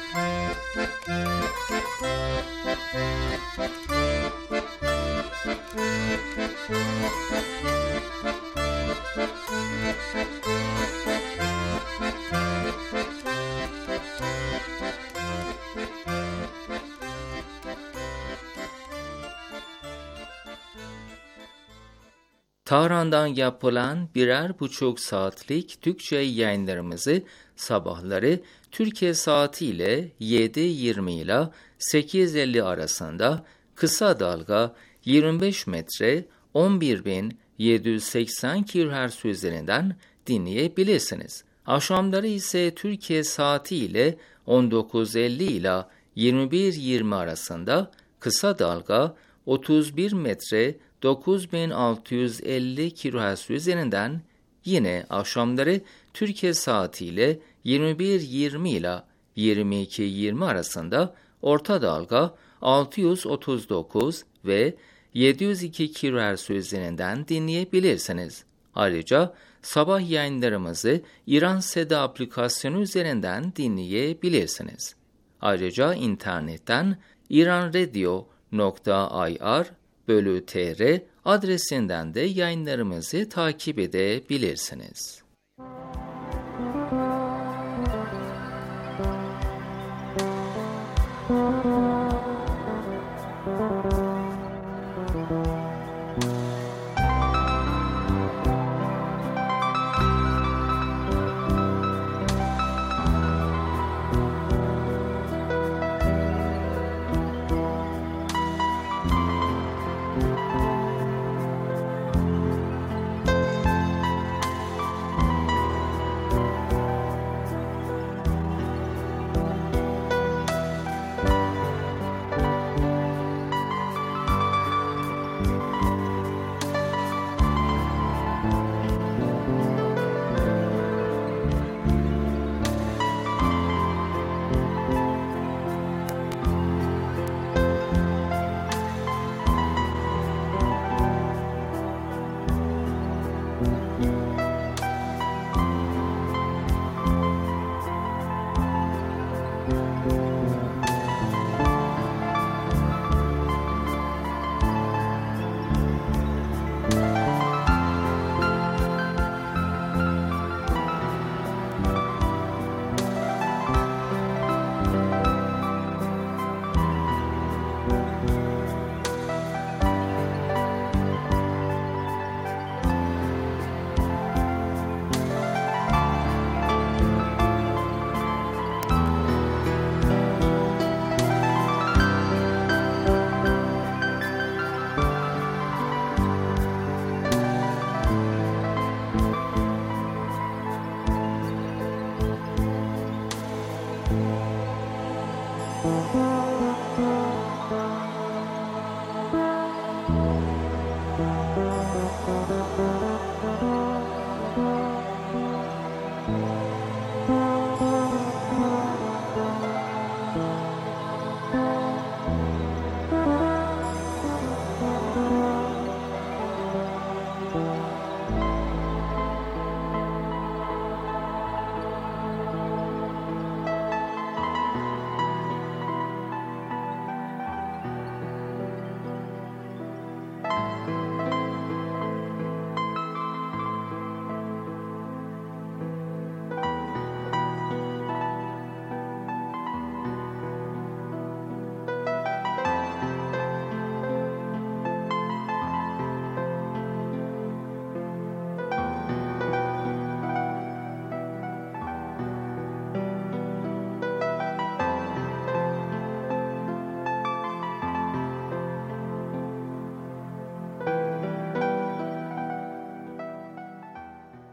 Tahran'dan yapılan 1,5 saatlik Türkçe yayınlarımızı sabahları Türkiye saatiyle 7:20 ile 8:50 arasında kısa dalga 25 metre 11.780 kHz üzerinden dinleyebilirsiniz. Akşamları ise Türkiye saatiyle 19:50 ile 21-20 arasında, kısa dalga 31 metre 9650 kHz üzerinden, yine akşamları Türkiye saatiyle 21:20 ile 22:20 arasında orta dalga 639 ve 702 kHz üzerinden dinleyebilirsiniz. Ayrıca sabah yayınlarımızı İran Seda aplikasyonu üzerinden dinleyebilirsiniz. Ayrıca internetten iranradio.ir/tr adresinden de yayınlarımızı takip edebilirsiniz.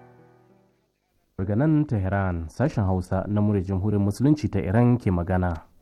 Daga nan Tehran, sashen Hausa na muryar Jamhuriyar Musulunci ta Iran ke magana.